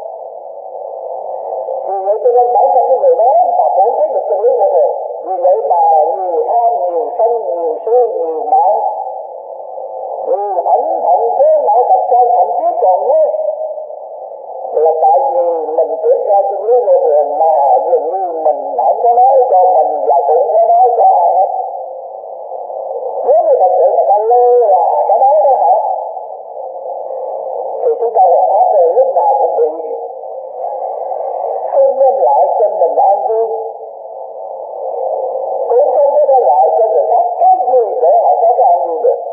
Vì vậy cho nên bản thân cái người đó mà cũng thấy được chân lý vô thường. Vì vậy mà nhiều tham, nhiều sân, nhiều si, nhiều mạng, nhiều thận chế mạo bạch sang, thậm chí còn nguyên là tại vì mình chuyển ra chân lý vô thường mà dường như mình không có nói cho mình và cũng có nói cho ai hết. Nếu như thật sự người ta lơ là cái đó đó hả, thì chúng ta còn phát rồi lúc nào cũng bị không đem lại cho mình an vui, cũng không có đem lại cho người khác cái gì để họ có cái an vui được.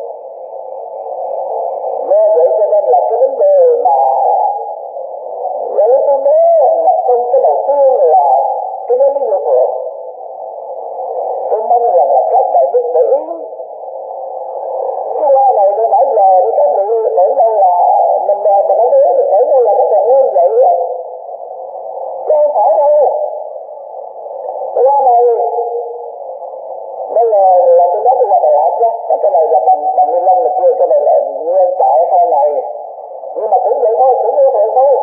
Do vậy cho nên là cái vấn đề mà vậy tôi nói là trong cái đầu tiên là cái lý vô thường. Tôi mong rằng là các bạn biết để ý. Cái qua này tôi nãy giờ thì các vị tưởng đâu là mình không biết, mình tưởng đâu là nó còn nguyên vậy á. Chứ không phải đâu. Cái qua này bây giờ là tôi nói tôi qua Đà Lạt chứ, còn cái này là bằng ni lông này kia, cái này là nguyên tạo sau này. Nhưng mà cũng vậy thôi, cũng vô thường thôi.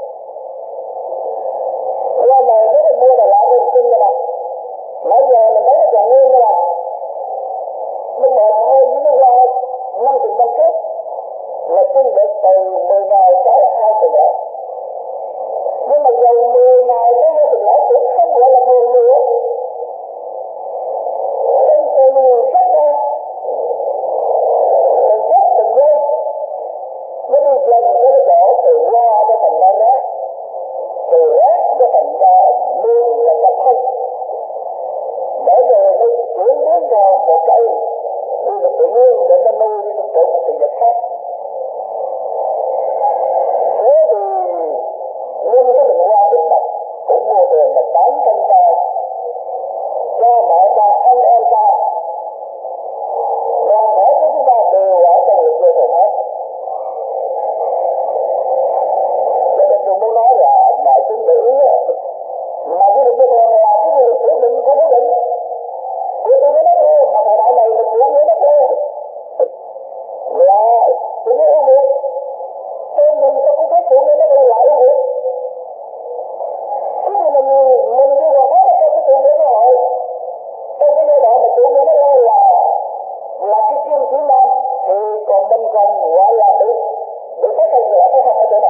Qua này nếu mình mua Đà Lạt thì mình xin rồi nè. Nãy giờ mình thấy nó còn nguyên rồi nè. Nó bền hơn với nó qua 50 năm trước là xin được từ 10 ngày tới 2 tuần lễ. Nhưng mà dầu 10 ngày tới 2 tuần lễ cũng không gọi là thường nữa. Từng sách ra, từng phút từng giây, nó đi dần tới cái chỗ từ qua cho thành ra rác, từ rác cho thành ra nuôi, thành ra thân, để rồi nó chuyển biến vào một cái đi được tự nhiên để nó nuôi đi thực một sự vật khác. Thế thì nguyên cái mình qua tính độc cũng vô thường là bán chân ta, cha mẹ ta, anh em ta, đoàn thể của chúng ta đều ở trong lực vô thường hết. Cho nên tôi muốn nói là mọi chúng để ý mà cái lực vô thường là cái lực phủ định của cố định. Tôi nói thôi, mà thời đại này lực của nó thôi là tôi nói ưu việt. Tôi nhìn tôi cũng thấy phụ nữ nó là ưu việt. Thế thì mình đi vào phát trong cái chuyện của hội, trong cái giai đoạn mà chuyện của nó là cái kim chỉ nam, thì còn mình còn gọi là bị phát sinh là phát sinh ở chỗ này.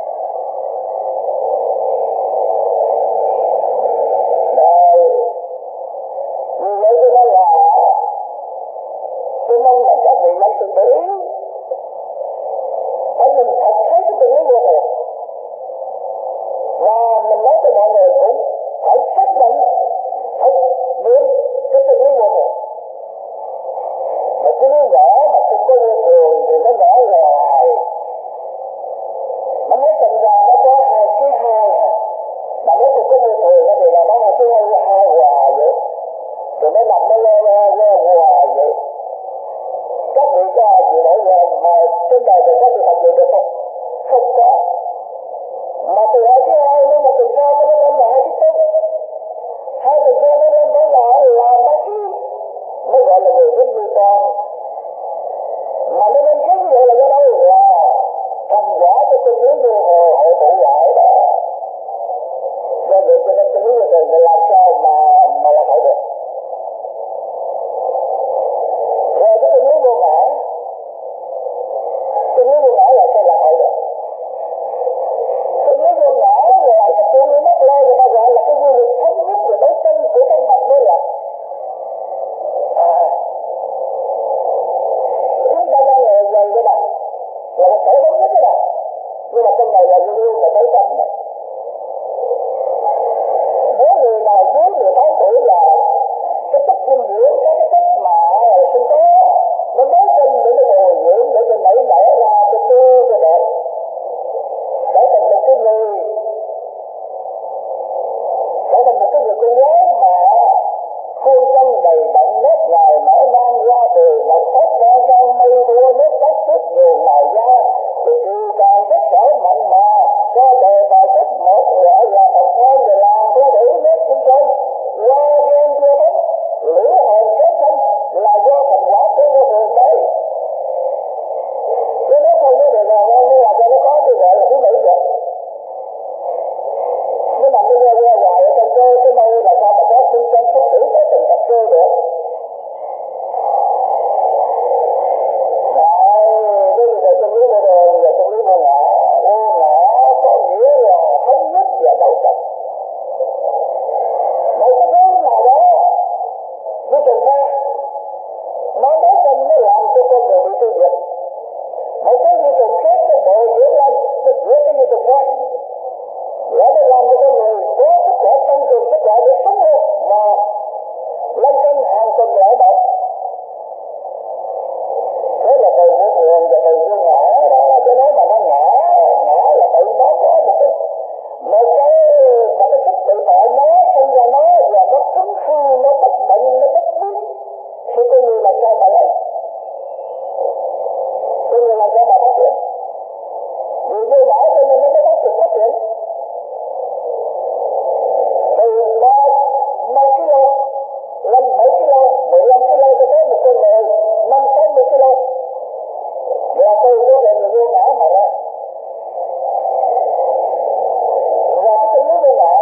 Rồi, vì vậy cho nên là tôi mong là các vị lãnh sự để ý, phải mình thật thấy cái tình lý vô thường, và mình nói cho mọi người cũng phải xác định, phải biết cái tình lý vô thường. Mà cái đứa nhỏ mà không có vô thường thì nó nhỏ hoài, nó mới thành ra nó có hai cái hai hả, mà nếu không có vô thường thì là nó hai cái hai hoài vậy, rồi nó nằm nó lo hoài vậy. Các vị có ai chịu nổi mà trên đời này có sự thật vậy được không? Không có. Mà từ hai cái hai nhưng mà từ sau nó lên là hai cái tư. Hai từ sau nó lên đó là ba cái. Mới gọi là người thích nuôi con. Mà nó lên cái như vậy là do đâu? Là thành quả của chân lý vô hồ hội tụ lại đó. Do vậy cho nên chân lý vô thường là làm sao mà là hội được. đời là luôn luôn là đấu tranh này. Mỗi người nào dưới 18 tuổi là cái chất dinh dưỡng, cái chất mà sinh tố nó đấu tranh để nó bồi dưỡng, để cho nảy nở ra cho tươi cho đẹp, trở thành một cái người con gái mà khuôn chân đầy đặn, nét ngài mở mang ra từ một thốt ra răng mây đua, nét tóc suốt nhiều màu da, thì càng rất sở mạnh mà cho đời bài chất một gọi là thần thôn và làm thu đủ nét xung quanh lo ghen chưa thích lũ hồn kết thân là do thành quả của ngôi vườn đấy. Chứ nếu không có được làm như là cho nó có cái gọi là thứ mỹ vậy. Nó nằm cái quơ hoài ở trong cái mây là sao mà có xung quanh xuất thử có từng cặp cơ được. Cái gì về chân lý vô thường và chân lý vô ngã. Vô ngã có nghĩa là thống nhất và đấu tranh. Một cái thứ nào đó như trùng pha, nó đấu tranh nó làm cho con người bị tiêu diệt. Một cái như trùng khác cái bộ dưỡng lên, nó giữa cái như trùng pha. Để nó làm cho con người có sức khỏe, tăng cường sức khỏe để sống hơn và lên cân hàng tuần lễ một. Thế là từ vô thường và từ vô ngã đó, cho nói mà nó ngã là tự nó có một cái sức tự tại nó sinh ra nó và nó cứng khư, nó bất bệnh, nó bất biến. Thì con người làm sao mà lấy? Con người làm sao mà phát triển? Vì vô ngã cho nên nó mới có sự phát triển. Từ 3 kg lên 7 kg, 15 kg cho tới một con người 50-60 kg là từ vô thường và vô ngã mà ra. Và cái chân lý vô ngã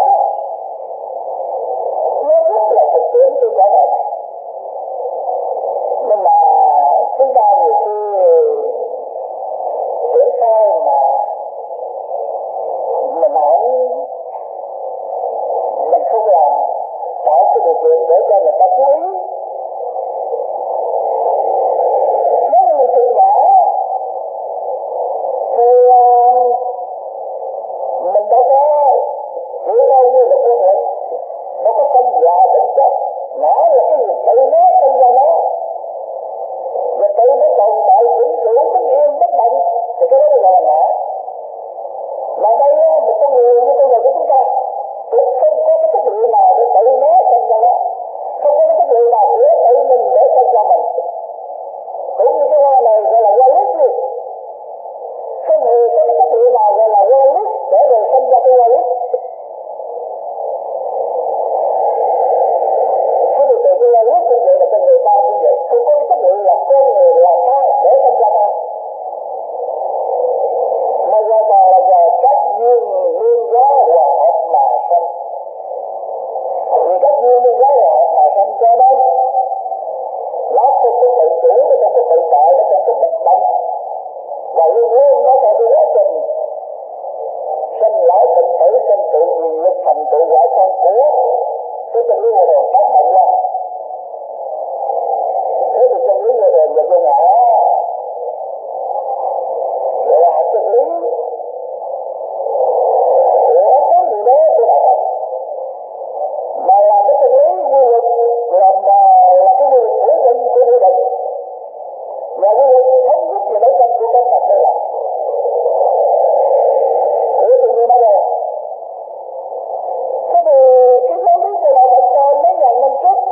nó rất là thực tiễn trên cả đời này. Nhưng mà chúng ta nhiều khi triển khai mà mình không làm tạo cái điều kiện để cho người ta chú ý. Nếu như mình tự ngã thì mình đâu có chỉ đâu như là con người, nó có sinh già bệnh chết. Ngã là cái gì tự nó sinh ra nó và tự nó tồn tại vĩnh cửu bất yên bất động thì cái đó mới gọi là ngã. Mà đây một con người như con người của chúng ta cũng không có cái chất liệu nào để tự nó sinh ra nó, không có cái chất liệu nào để tự mình để sinh ra mình. Cũng như cái hoa này gọi là hoa lít đi, không hề có cái chất liệu nào gọi là hoa lít để rồi sinh ra cái hoa lít. Thế thì từ cái hoa lít cũng vậy, là con người ta cũng vậy, không có cái chất liệu là con người là ta để sinh ra ta. Mà hoàn toàn là nhờ các duyên nguyên gió hòa hợp mà sinh. Vì các duyên nguyên gió hòa hợp mà sinh cho nên nó không có tự chủ, nó không có tự tại, nó không có bất động và luôn luôn nó theo cái quá trình sinh lão bệnh tử, sinh tụ quyền lực, thành tụ quả con của cái chân lý vô thường tác động qua. Thế thì chân lý vô thường và vô ngã là chân lý của cái gì đó của đạo Phật, mà là cái chân lý quy luật, là cái quy luật hữu định của hữu định, là quy luật thống nhất và đấu tranh của các mặt đây là của từng người bao giờ. Thế thì cái giáo lý của đạo Phật mấy ngàn năm trước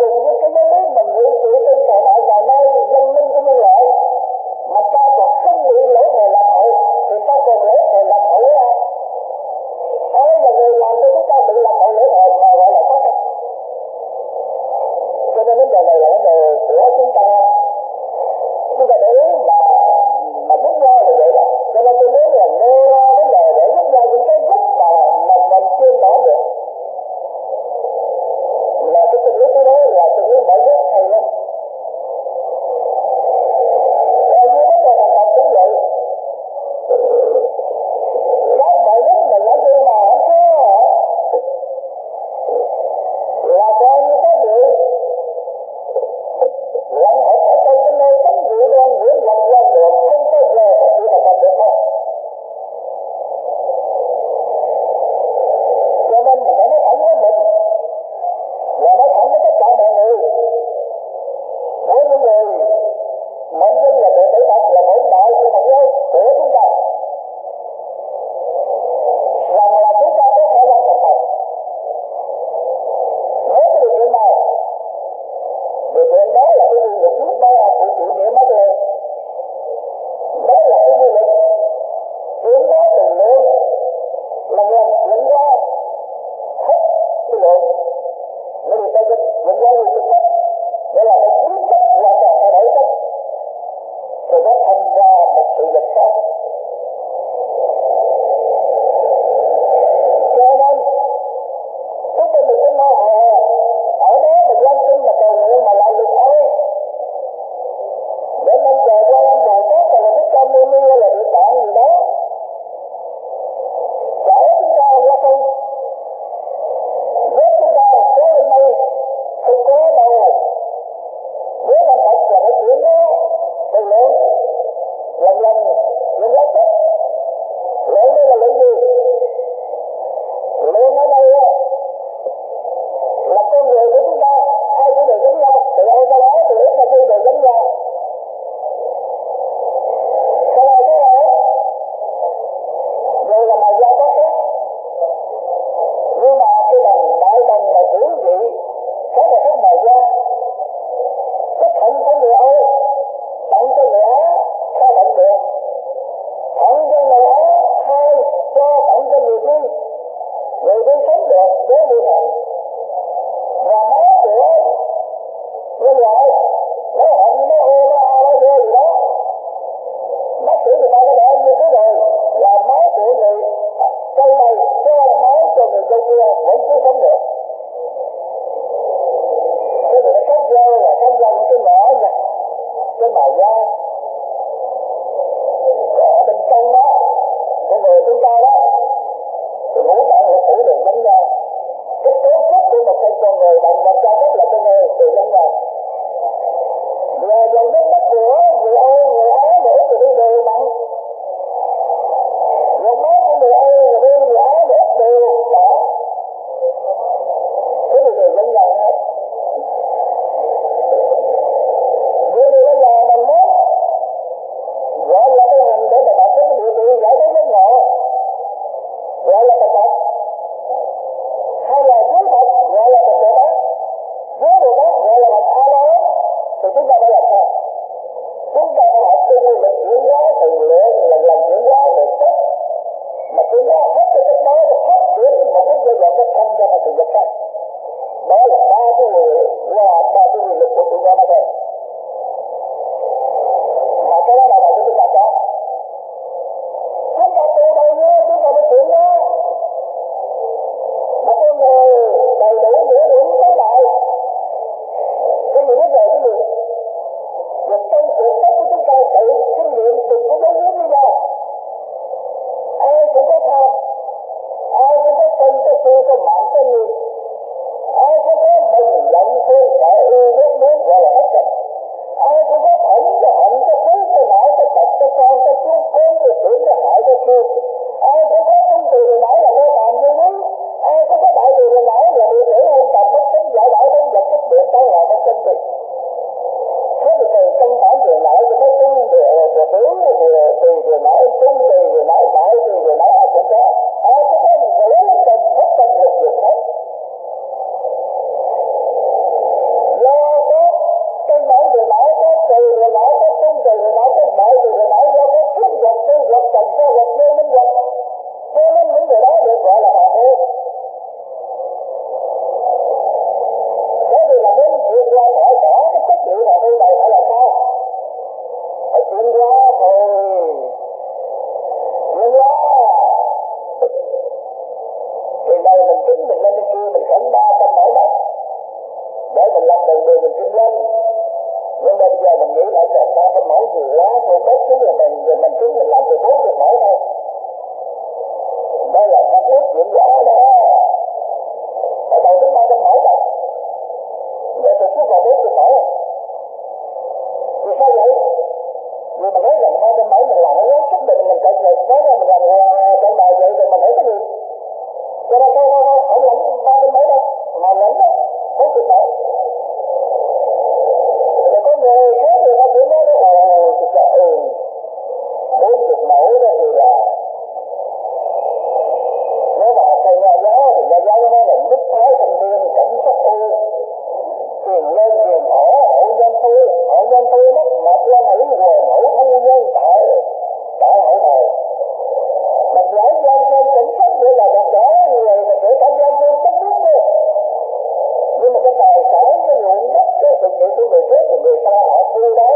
rất là cái nghề từ dân này. Và dòng nước đất của người Âu, người Á, người Úc rồi đi đều bằng. Dòng máu của người Âu, người Âu, người Á, người Úc đều đỏ. Thế thì đều dân này hết. Vậy thì bây giờ mình muốn gọi là cái ngành để mà đạt cái địa vị giải thích với ngộ, gọi là Phật học, hay là dưới Phật gọi là Bồ Tát, dưới Bồ Tát gọi là Bậc A La Hán, thì chúng ta phải làm sao? Chúng ta phải học cái quy luật chuyển hóa từ lượng lần chuyển hóa về chất, mà chuyển hóa hết cái chất đó để phát triển một cái giai đoạn nó thành ra một sự vật khác. Đó là ba cái quy luật của chuyển hóa mà thôi. Mà cái đó là cho chúng ta có. Chúng ta tu đâu nhé, chúng ta phải chuyển hóa. Một con người đầy đủ nghĩa điểm tới đại. Cái gì biết rồi cái gì? Và trong cuộc sống của chúng ta tự kinh nghiệm đừng có giấu giếm với nhau. Ai cũng có tham, ai cũng có sân, có si, có mạng, có nghi. Ai cũng có mừng, giận, thương, sợ, yêu, ghét, muốn gọi là hết trần. Ai cũng có thận, có hận, có phú, có não, có tật, có con, có xuống, cố, có sướng, có hại, có chua. Ai cũng có tâm từ rồi não là vô tạm vô quý. Ai cũng có đại từ rồi não là bị tử hôn tầm bất tính giải đảo đến vật chất điện tao là bất chân tình. Thế thì từ căn bản về não cho tới trung về tử từ rồi não trung từ rồi não đại từ rồi não ai cũng có. Ai cũng có một ngữ tình hết tâm lực dục hết. Do có căn bản về não có từ rồi não có trung từ rồi não có đại từ rồi não do có thiên vật tư vật trần cho vật vô minh vật. Cho nên những người đó được gọi là phàm phu. Thế thì là muốn vượt qua khỏi bỏ cái chất liệu phàm phu này phải là sao? Phải chuyển hóa thôi. Chuyển hóa. Thì đây mình tính mình lên bên kia mình khẩn 300 mẫu đất để mình lập đường mình kinh doanh. Nhưng bây giờ mình nghĩ lại là 300 mẫu nhiều quá thôi, bớt xuống rồi mình tính mình làm từ 40 mẫu thôi. Đây là một nước chuyển hóa đó. Ở đầu đến 300 mẫu rồi. Để thực xuất vào 40 mẫu. Vì sao vậy? Vì mình thấy rằng 300 mẫu mình làm nó quá sức định mình chạy về nói ra mình làm chạy bài vậy rồi mình thấy cái gì? Cho nên thôi không lãnh 300 mẫu đâu. Mà lãnh đó, 40 mẫu. Rồi có người khác người ta chuyển hóa đó thì cho 40 mẫu đó thì là nếu mà học thầy nhà giáo thì nhà giáo nó nói là nhất thái thanh thiên cảnh sắc u tiền lên tiền ở hộ dân thu đất mật lan hữu quần hữu thu nhân tại hậu hồ mình giải gian sơn cảnh sắc nữa là đẹp đẽ người mà kể cả gian sơn tất nước thôi. Nhưng mà cái tài sản cái ruộng đất cái sự nghiệp của người trước thì người sau họ thu đấy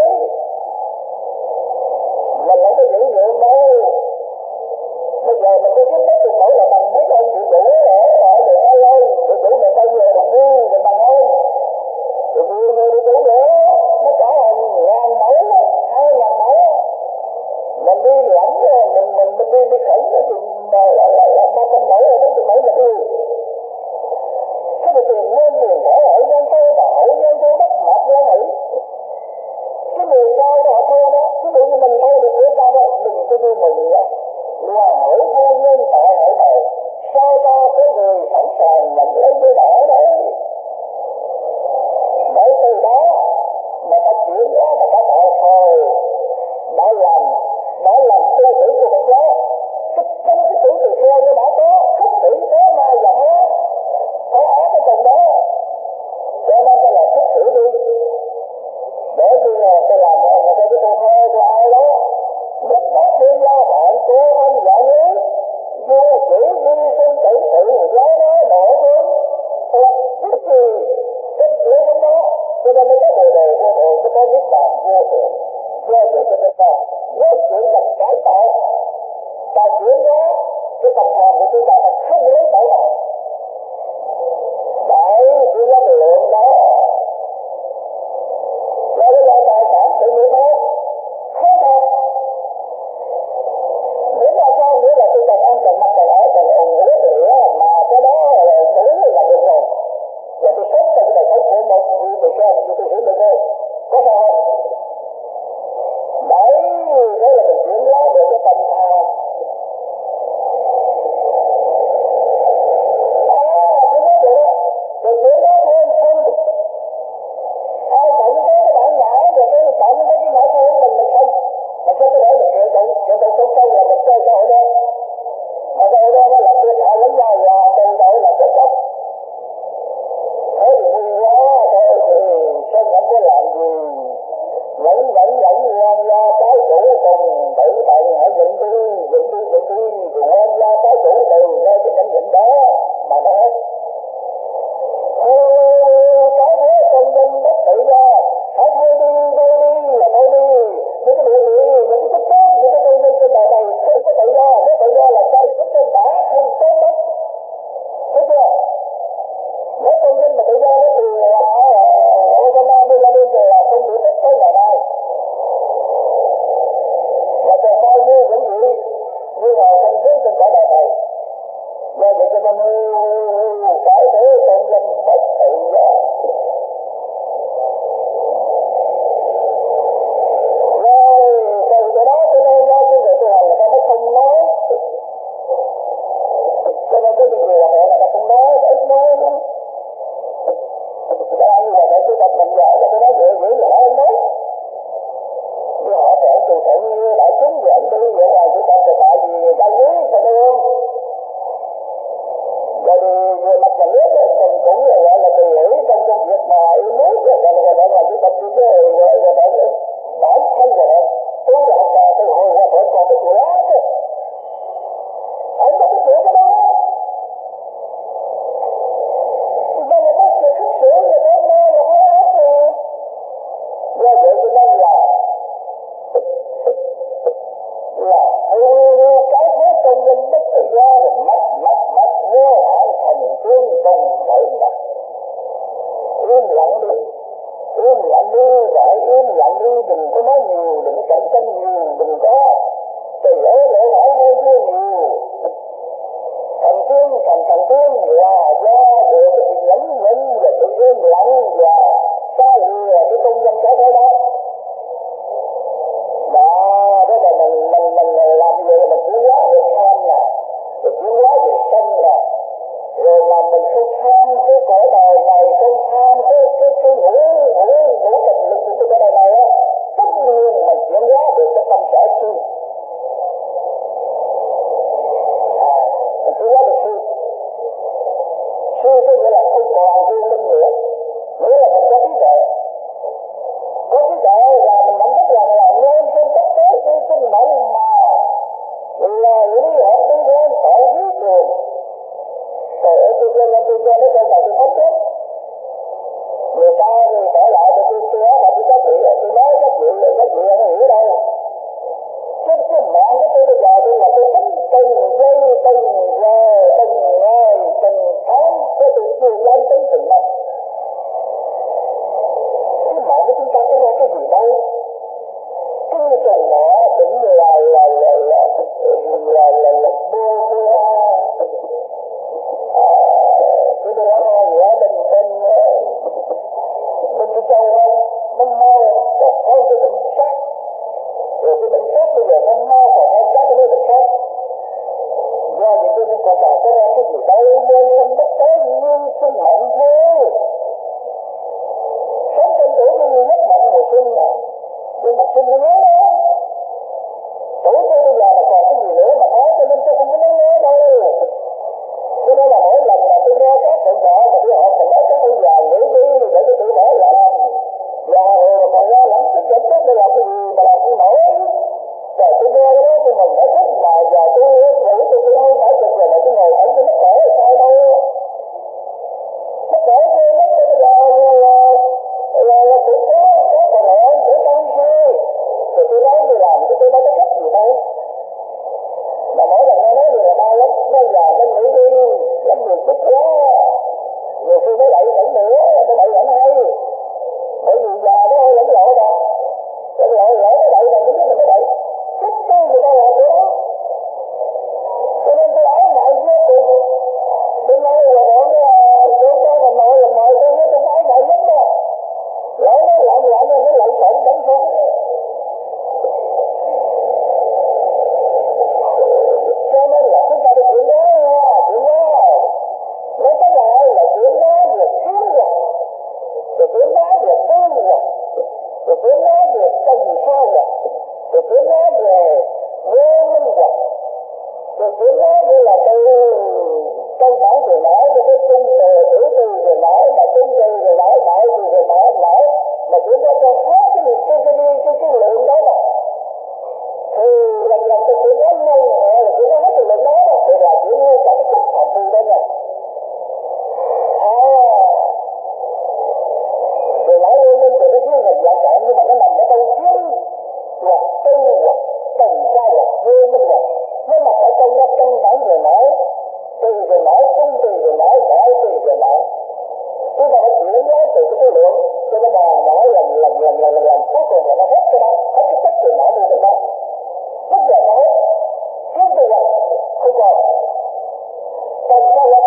mình không có giữ lượng đâu. Bây giờ mình có kiếm đất được mẫu là bằng mấy ông đủ ở được bao lâu được đủ được bao nhiêu đồng vui được bằng ơn được nhiều người được đủ nữa nó trả là 1.000 mẫu 2.000 mẫu mình đi lãnh mình đi khẩn thì là 300 mẫu rồi 400 mẫu là yêu. Thế mà tiền lên tiền ở hậu dân thu và hậu dân thu đất mạc lan hữu cái người sau đó họ thu đó ví dụ như mình thu được của ta đó đừng có vui mừng nha. Là hữu thu nhân tại hữu bầu sao cho có người sẵn sàng nhận lấy với đỏ đấy. Bởi từ đó mà ta chuyển hóa và ta tạo thôi đã làm tư tưởng của Phật giáo. Trong cái tưởng từ xưa nó đã có khất sĩ tế ma và hóa phải ở cái phần đó. Cho nên ta làm khất sĩ đi để như là ta làm người ta cái câu thơ của ai đó đức bác thiên giao hạn cô anh dạng lý vô chữ duy sinh tử sự giáo đó nổ tướng tức gì cái chữ trong đó cho nên nó có bồ đề vô thường nó có viết bàn vô thường vô thường cho nên ta nói chuyện là cải tạo ta chuyển hóa cái tâm hồn của chúng ta không lấy mẫu nào đại chuyển hóa lượng đó rồi bây giờ tài sản sự nghiệp thôi không thật. Nếu là sao nghĩa là tôi cần ăn cần mặc cần ở cần ủng hộ địa mà cái đó là đủ là được rồi. Và tôi sống trong cái đời sống của phải thế công dân bất tự do. Rồi từ đó cho nên đó cái người tu hành người ta mới không nói. Cho nên cái điều là mẹ là không nói, ít nói lắm. Đã như là mẹ tôi tập mình dạy là tôi nói dễ là anh nói. Nhưng họ phải từ tự như đã chứng về anh đi vậy là tôi tập là tại vì người ta quý cho tôi không. Rồi thì về mặt nhà nước mình cũng gọi là tùy hỷ trong công việc mà yêu nước rồi là tôi tập như thế rồi bản thân rồi đó. Tôi là học trò tôi hồi qua thôi còn cái chuyện lá chứ. Anh có cái chuyện cái đó. Đây là bác sĩ khắc sửa là đó mơ là phải ác rồi. Do vậy cho nên là hư cái thế công nhân bất tự do rồi mất vô hạn thành tương đồng khởi mặt. Im lặng đi vậy, im lặng đi, đừng có nói nhiều, đừng có cạnh tranh nhiều, đừng có từ ở lễ hỏi hơi chưa nhiều. Thành tiên là do được cái sự nhẫn nhịn và sự im lặng và xa lìa cái công dân cái thế đó. Đó là mình làm như vậy là mình chuyển hóa về tham nè, rồi chuyển hóa về sân nè, rồi mà mình không tham cái cõi đời này, không tham cái ngũ tình lực của cái đời này á, tất nhiên mình chuyển hóa được cái tâm sở suy. Mình chuyển hóa được suy có nghĩa là không còn vô minh nữa, nghĩa là mình có trí tuệ. Có trí tuệ là mình nhận thức rằng là nhân sinh tất tế tuy sinh mệnh mà là lý hợp tư nguyên tội hiếu trường. Trời ơi tôi quên lên tôi quên nói câu này tôi thấm chết. Người ta thì hỏi lại để tôi nói mà tôi nói các vị nó hiểu đâu. Cái mạng của tôi bây giờ tôi là tôi tính từng giây từng giờ từng ngày từng tháng tôi chưa lên tính từng năm. Cái mạng của chúng ta có ra cái gì đâu. Cứ chừng đó đừng là bô cái đó gì đó bên cái châu không, nó mau hơn cái bệnh khác. Rồi cái bệnh khác bây giờ nó mau còn hơn các cái bệnh khác. Do vậy tôi nên còn bảo có ra cái gì đâu nên sinh bất tế nguyên sinh mệnh thôi. Sống trên tuổi tôi nhiều nhất mạnh mùa xuân nè, nhưng mà xuân nó nhớ đó. Tuổi tôi bây giờ là còn cái gì nữa mà nói cho nên tôi không có nói đâu. Cho nên là mỗi lần mà tôi ra các bệnh vợ mà tôi họp mình nói các ông già nghỉ đi để tôi tự bỏ làm. Già rồi mà còn ra lắm cái chuyện tốt để làm cái gì mà làm không nổi. Trời tôi nghe cái đó tôi mừng nó thích mà giờ tôi ngủ tôi không phải chụp rồi mà tôi ngồi thẳng như nó khỏe là sao đâu. Nó khỏe ghê lắm bây giờ là cũng có còn lại anh cũng tăng thôi. Rồi tôi nói tôi làm tôi đâu có thích gì đâu. Mà mỗi lần nói gì là đau lắm, nó già nên nghĩ đi, lắm người thích quá. Nhiều khi mới đẩy vẫn nữa, tôi đẩy vẫn hay. Bởi vì già nó ơi lẫn lộn mà. Lẫn lộn nó đẩy này, không biết mình mới đẩy. Thích tôi người ta làm cái đó. Cho nên tôi ái ngại vô cùng. Tôi nói là bọn chúng tôi mà mời tôi nói tôi ái ngại lắm đó. Lỡ nó lặn nó lặn xộn đánh xuống. Cho nên là chúng ta đi chuyện đó. Nó có lại là chuyện đó về kiếm rồi. Rồi chuyện đó về tư rồi. Rồi chuyện đó về tình sao rồi. Rồi chuyện đó về vô minh rồi. Rồi chuyện đó như là từ căn bản rồi nói cho cái trung từ tiểu từ rồi nói mà trung từ rồi nói đại từ rồi nói mà chuyện đó cho hết cái lượng đó mà. Thì lần cái chuyện đó nhanh là chuyện đó hết cái lượng đó đó. Thì là chuyện như cả cái chất phạm phu đó nha. Rồi nói lên rồi nó cứ là dạng trạng nhưng mà nó nằm ở trong kiếm hoặc tư hoặc tình sao hoặc vô minh hoặc nó nằm ở trong nó căn bản rồi nói từ rồi nói trung từ rồi nói đại từ rồi nói. Chúng ta phải chuyển hóa từ cái số lượng cho nó mà nói lần cuối cùng là nó hết cái đó, hết cái chất rồi nói đi được đó. Tất cả nó hết kiếm từ rồi không còn tình sao hoặc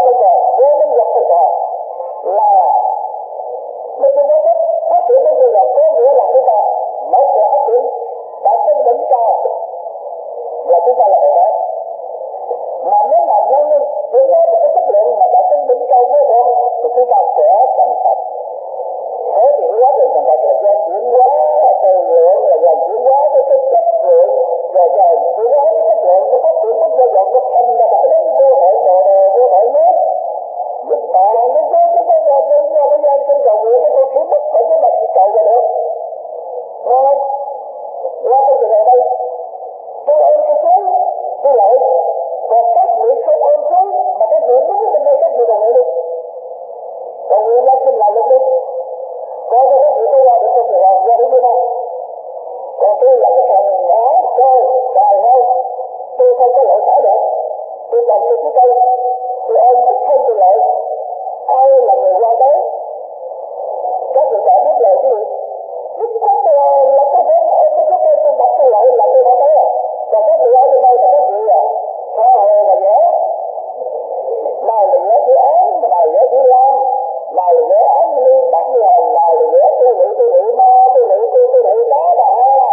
là mình chưa nói thích phát triển đến bây giờ có nghĩa là chúng ta mở cửa phát triển đã trên đỉnh cao và chúng ta là vậy đấy. Mà nếu mà nhân chuyển hóa một cái chất lượng mà đã trên đỉnh cao vô thượng thì chúng ta sẽ thành thật. Thế thì quá trình thành thật là do chuyển hóa từ lượng, là do chuyển hóa cái chất lượng, rồi chuyển hóa cái chất lượng nó phát triển đến giai đoạn nó thành là một cái đấng vô thể đồ đề vô thể nước. Giúp bạn nó có chúng ta là bây giờ trên cầu nguyện cái con khí bất phải chứ mà chỉ cầu ra được. Nghe không? Qua cái chuyện này đây tôi ơn cái chú tôi lại còn các vị không ơn chú mà các vị đúng bên đây các vị cầu nguyện đi, cầu nguyện ra xin lại luôn đi, coi cho các vị tôi qua được trong Sài Gòn ra đi đâu. Còn tôi là cái thằng nhỏ sôi dài hơn, tôi không có lỗi phải được, tôi còn tôi chú cây tôi ơn tất thân tôi lại. Ai là người qua tới các vị đã biết lời cái gì lúc đó là tôi đến ơn cái chú cây tôi đặt tôi lại là tôi đã tới rồi. Còn các vị ở bên đây là các vị tha hồ và dễ, nào là dễ chữ án, nào là dễ chữ lam, nào là dễ án ly bắt lòng, nào là dễ tu lị ma, tu lị đá đà.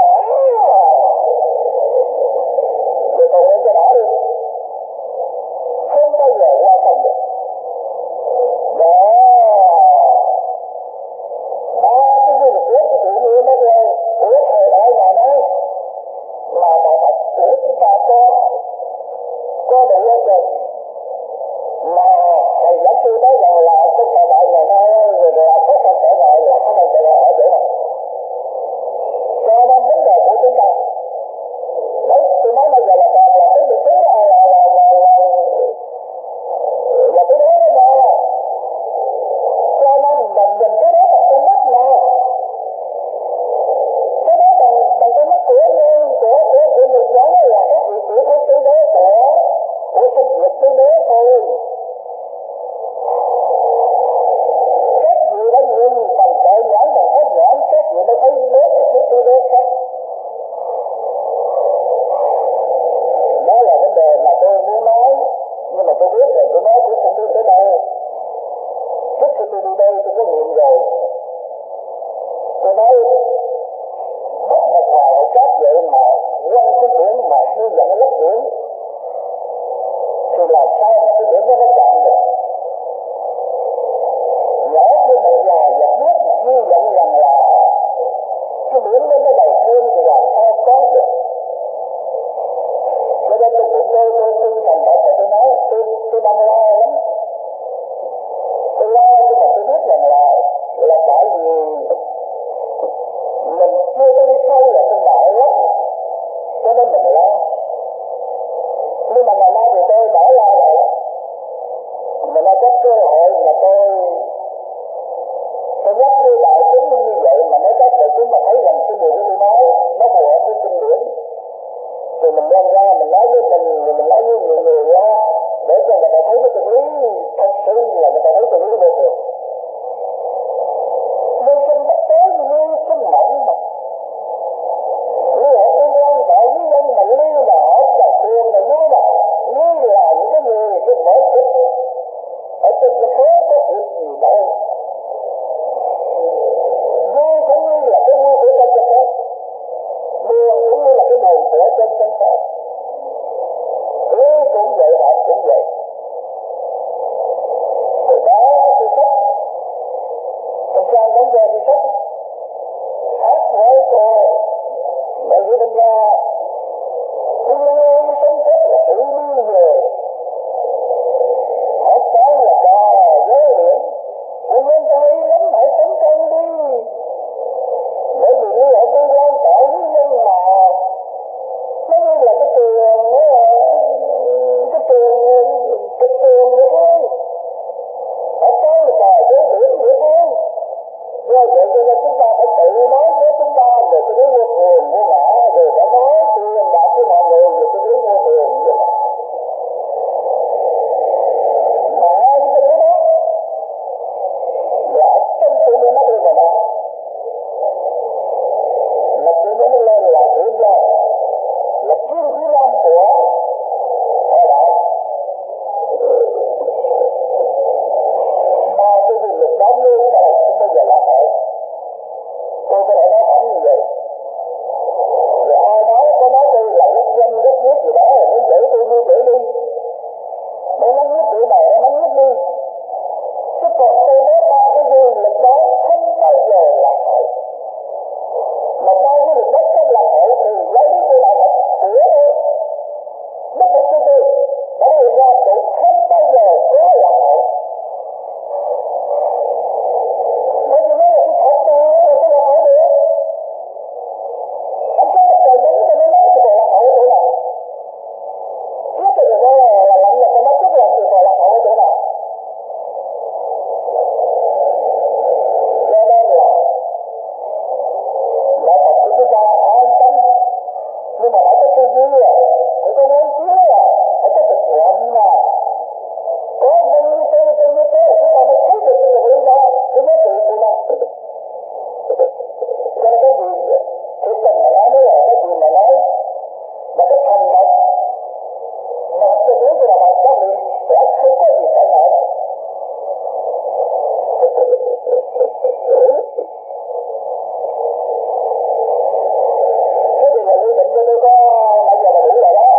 Rồi cầu nguyện cho đã đi, không bao giờ qua không được. Đó ba cái gì được của tự nhiên đó rồi của thời đại ngày nay mà đạo Phật của chúng ta có đủ hết rồi. Mà thầy giáo sư nói rằng là trong thời đại ngày nay rồi là có phần trở ngại là có phần trở ngại ở chỗ này. Cho nên vấn đề của chúng ta đấy, tôi nói bây giờ là toàn là cái việc thứ là tôi nói đó nè. Cho nên mình nhìn cái đó bằng con mắt nè, cái đó bằng con mắt của người giáo là các vị của thế giới của sinh vật thế giới thôi. Các vị đã nhìn bằng cỡ nhãn bằng hết nhãn, các vị mới thấy lớn cái thế giới khác. Đó là vấn đề mà tôi muốn nói, nhưng mà tôi biết là tôi nói cũng không đi tới đâu. Trước khi tôi đi đây tôi có nghiệm rồi. Tôi nói mất một ngày ở các vậy mà quăng cái biển mà hy vọng lấp biển thì làm sao mà cái biển nó chạm được. Nhỏ thêm một vài giọt nước mà hy vọng rằng là cái biển nó đầy thêm thì làm sao có được. Cho nên tôi thành thật và tôi nói tôi đang lo lắm. Tôi lo nhưng mà tôi biết rằng là để nó giết tụi mẹ nó giết đi, chứ còn tôi nói ba cái dương lực đó không bao giờ lạc hậu. Mà bao nhiêu lực đất không lạc hậu thì lấy tôi lại là của tôi. Đức Phật sư tôi đã hiện ra cũng không bao giờ có lạc hậu. Bởi vì nó là sự thật mà, tôi lạc hậu được. Anh thấy một trời đứng cho nó nói thì còn lạc hậu ở chỗ nào? Trước thì người ta là lạnh là nó trước làm thì còn lạc hậu ở chỗ nào? Cho nên là đạo Phật của chúng ta an tâm, nhưng mà phải có tư duy à, phải có nghiên cứu à, phải có thực hiện à. Có nhân như thế chúng ta mới thấy được cái hướng đó, cái giá trị của nó. Cho nên cái gì thiệt tình mà nói là cái gì mà nói mà cái thành thật mà cái hướng của đạo Phật miệng thì anh không có gì phải nói. Thế thì là quy định cho tôi có nãy giờ là đủ rồi đó.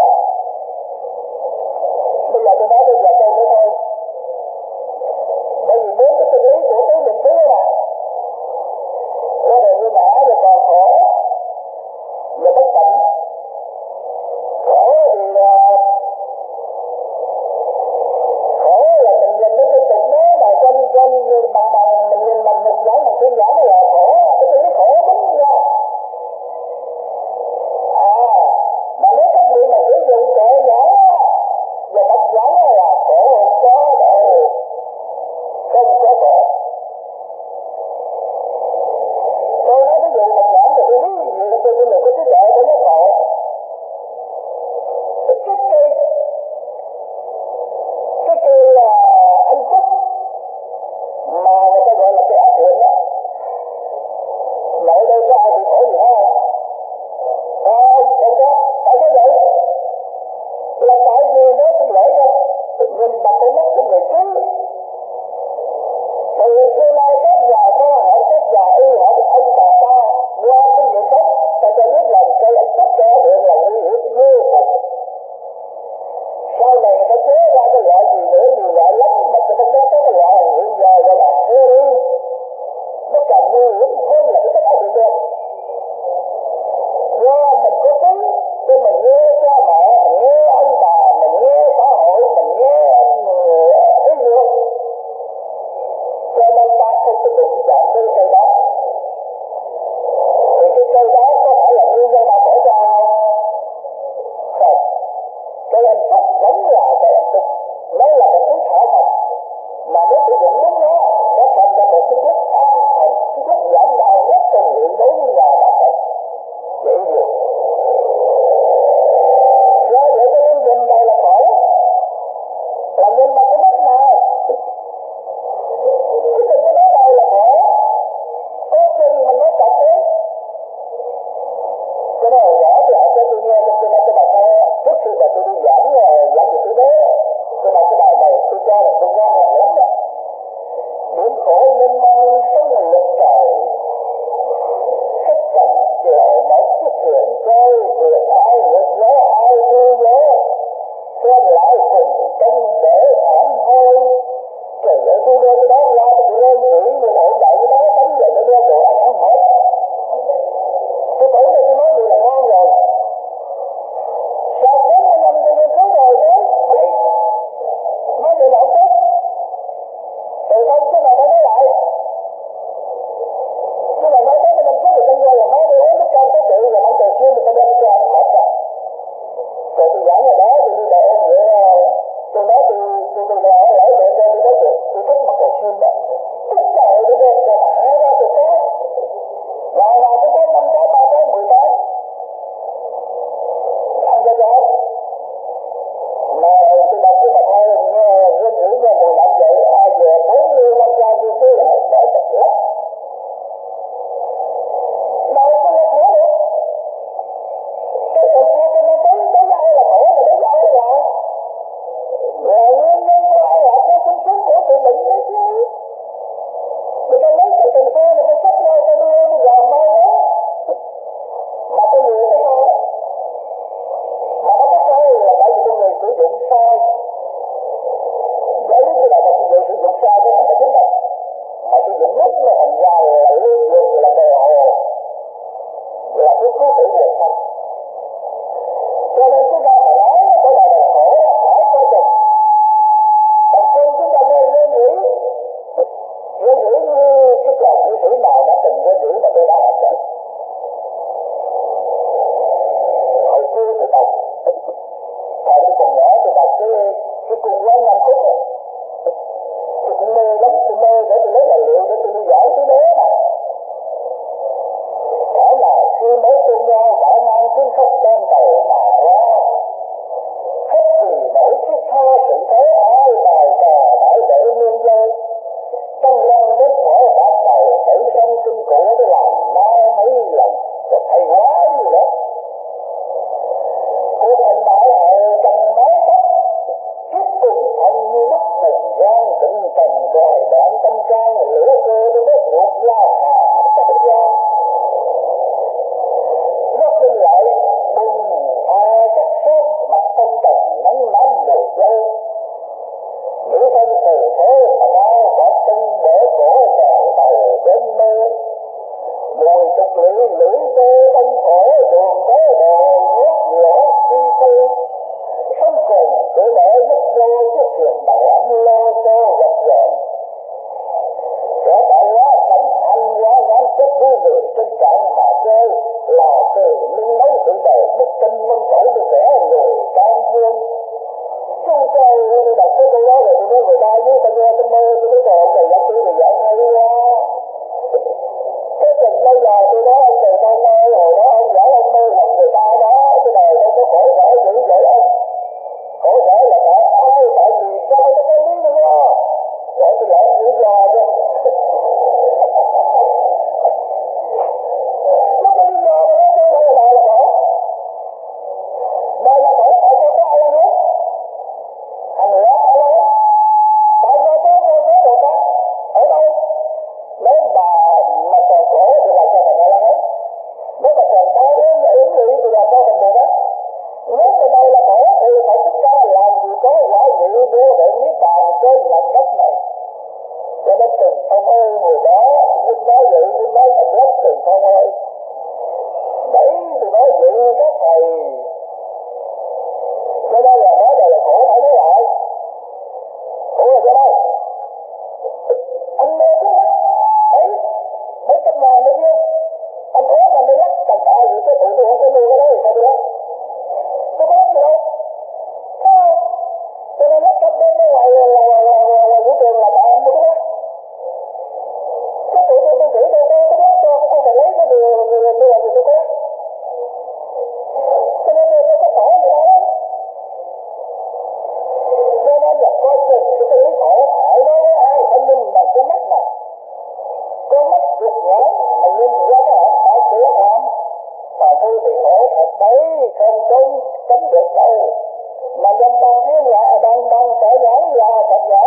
Bây giờ tôi nói đến vài câu nữa thôi. Bởi vì muốn cái chân lý của cái mình cứu đó mà. Có đời như ngã rồi còn khổ và bất tận. Khổ thì là mình nhìn đến cái tục đó mà trên bằng mình nhìn bằng một giải bằng thiên giải nó là khổ, cái chân lý khổ đúng nha. Mà nếu các vị mà sử dụng kệ nhãn và bạch nhãn là khổ không có đâu, không có khổ. Tôi nói ví dụ bạch nhãn thì tôi ví dụ cho những người có trí tuệ của nó ngộ. Cái cây là anh Phúc mà người ta gọi là cây ác hiện đó. Nội đây có ai bị khổ gì hết không? Không có, tại sao vậy? Là tại vì nó xin lỗi nha, nhìn bằng con mắt của người chứ. Từ xưa nay các nhà khoa học, các nhà y học, ông bà ta qua kinh nghiệm sống, ta cho biết là cây anh Phúc cây ác hiện là nguy hiểm vô cùng. Sau này người ta chế ra cái loại gì nữa, nhiều loại lắm, mà trong đó có cái loại hiện giờ gọi là heroin. Nó càng nguy hiểm hơn là cái chất ác hiện được. Do mình có tí, cho mình nghe cha mẹ, mình nghe ông bà, mình nghe xã hội, mình nghe ý dược. Cho nên ta không có đụng chạm đến cây đó. Thì cái cây đó có phải là nguyên nhân mà khổ cho ai? Không. Cây anh Phúc vẫn là cây anh Phúc. Nó là một thứ thảo mộc mà nếu sử dụng đúng nó thành ra một cái thuốc an thần, cái thuốc giảm đau rất cần luyện đối với nhà đạo Phật. Vậy rồi. Do vậy cho nên nhìn đây là khổ. Là nhìn bằng cái mắt mà. Chứ đừng có nói đây là khổ. Có chân mà nói cọc đấy. Cho nên hồi nhỏ tôi học cho tôi nghe cho bà nghe. Trước khi mà tôi đi giảng về tứ đế, tôi đọc cái bài này tôi cho là tôi ngon lắm đó. Điểm khổ nên mang sống lực trời, khách trần chiều mất cái thuyền chơi, thuyền ai ngược gió ai thương gió, xem lại cùng công để thảm thôi. Trời ơi tôi đưa cái đó ra thì tôi lên rủi người hỗn đại cái đó tấm về tôi đưa đồ ăn hết. Tôi tưởng là tôi nói điều là ngon rồi. Sao 40 năm tôi nghiên cứu rồi đấy, nói điều là không tốt. Từ không chứ mà phải nói lại. sử dụng nước nó thành ra là lương dược, là bề hồ, là thứ cứu tử về sanh. Cho nên chúng ta mà nói cái này là khổ phải coi chừng. Bằng chân chúng ta nên nghĩ như cái chàng nữ sĩ nào đã từng nên nghĩ mà tôi đã học rồi. Hồi xưa tôi đọc, thời tôi còn nhỏ tôi đọc cái cung quán Nam Phúc ấy. Tôi cũng mê lắm, tôi mê để tôi lấy tài liệu để tôi đi giải cái bé mà. Phải là khi mới tương nhau phải mang tiếng khóc đem đầu mà ra. Khóc vì nỗi thiết tha sự thế ai bài tò đại để nguyên dây. Trong lăng đến thở bạc đầu tử sanh kinh cụ để làm mai mấy lần rồi thay quá đi nữa. Cô thành đại hệ trong máu tóc kiếp cùng thân như lúc bùng gian định tần đòi đạn tâm can lửa cơ đến đất ruột lao hà tất gian. Nó sinh lại bùng chắc sớm mặt không tần nắng nám mùi dâu. Nữ thân phù thế mà đau đã tung bể cổ vào đầu đến mê. Mùi cực lưỡi tê tân khổ đường thế đồ nuốt lỗ suy tư. Không cùng cửa lễ mất vô chiếc thuyền đầu ấm lô tô gập ghềnh. Kẻ tạo quá thành anh quá ngán chết đuôi người trên cạn mà chơi. Lò cười lưng nấu sự đời bức tinh vân cổ của kẻ người can thương. Chúng tôi đi đọc cái câu đó rồi tôi nói người ta với ta nghe tôi mơ tôi nói rồi ông thầy giảng tôi thì giảng hay quá. Cái tình bây giờ tôi nói ông thầy ta mơ hồi đó ông giảng ông mơ hoặc người ta đó cái đời đâu có khổ sở dữ vậy ông. Khổ sở là tại vì sao nó có lý do. Rồi tôi lại lý do chứ. Nó có lý do mà nó đâu là khổ. Đây là khổ tại sao có ai ăn hết. Thành nữa ở đâu? Tại sao có vô số Bồ Tát? Ở đâu? Nếu mà còn khổ thì làm sao thành ra hết? Nếu mà còn đau đớn và yếm lụy thì làm sao thành Bồ Tát? Nếu mà đây là khổ thì phải tất cả làm gì có quả vị vua để niết bàn trên mặt đất này. Cho nên Từng Phong ơi người đó, Vinh nói vậy, Vinh nói thật lắm Từng Phong ơi. Đấy tôi nói vậy các thầy. Cho nên là nói đây là khổ phải nói lại. Khổ là sao đâu? Anh mê cái mắt ấy, mấy trăm ngàn bao nhiêu? Anh ốm anh đi lắc, cần ai gì cái tụi tôi không có nuôi cái đó thì sao tôi lắc? Tôi có lắc gì đâu? Sao? Cho nên lắc trong bên ở ngoài vũ trường là tại anh mua cái lắc. Cái tụi tôi chỉ tôi lắc cho cô phải lấy cái điều làm gì tôi có lắc. Cho nên tôi có khổ gì đâu. Cho nên là coi chừng cái lý khổ phải nói với ai phải nhìn bằng con mắt này. Con mắt rụt nhãn mà nhìn ra cái hạnh phải đĩa hạm. Mà tôi thì khổ thật đấy, không tránh được đâu. Mà đang thiếu nhã, đang phải nhãn ra thật giả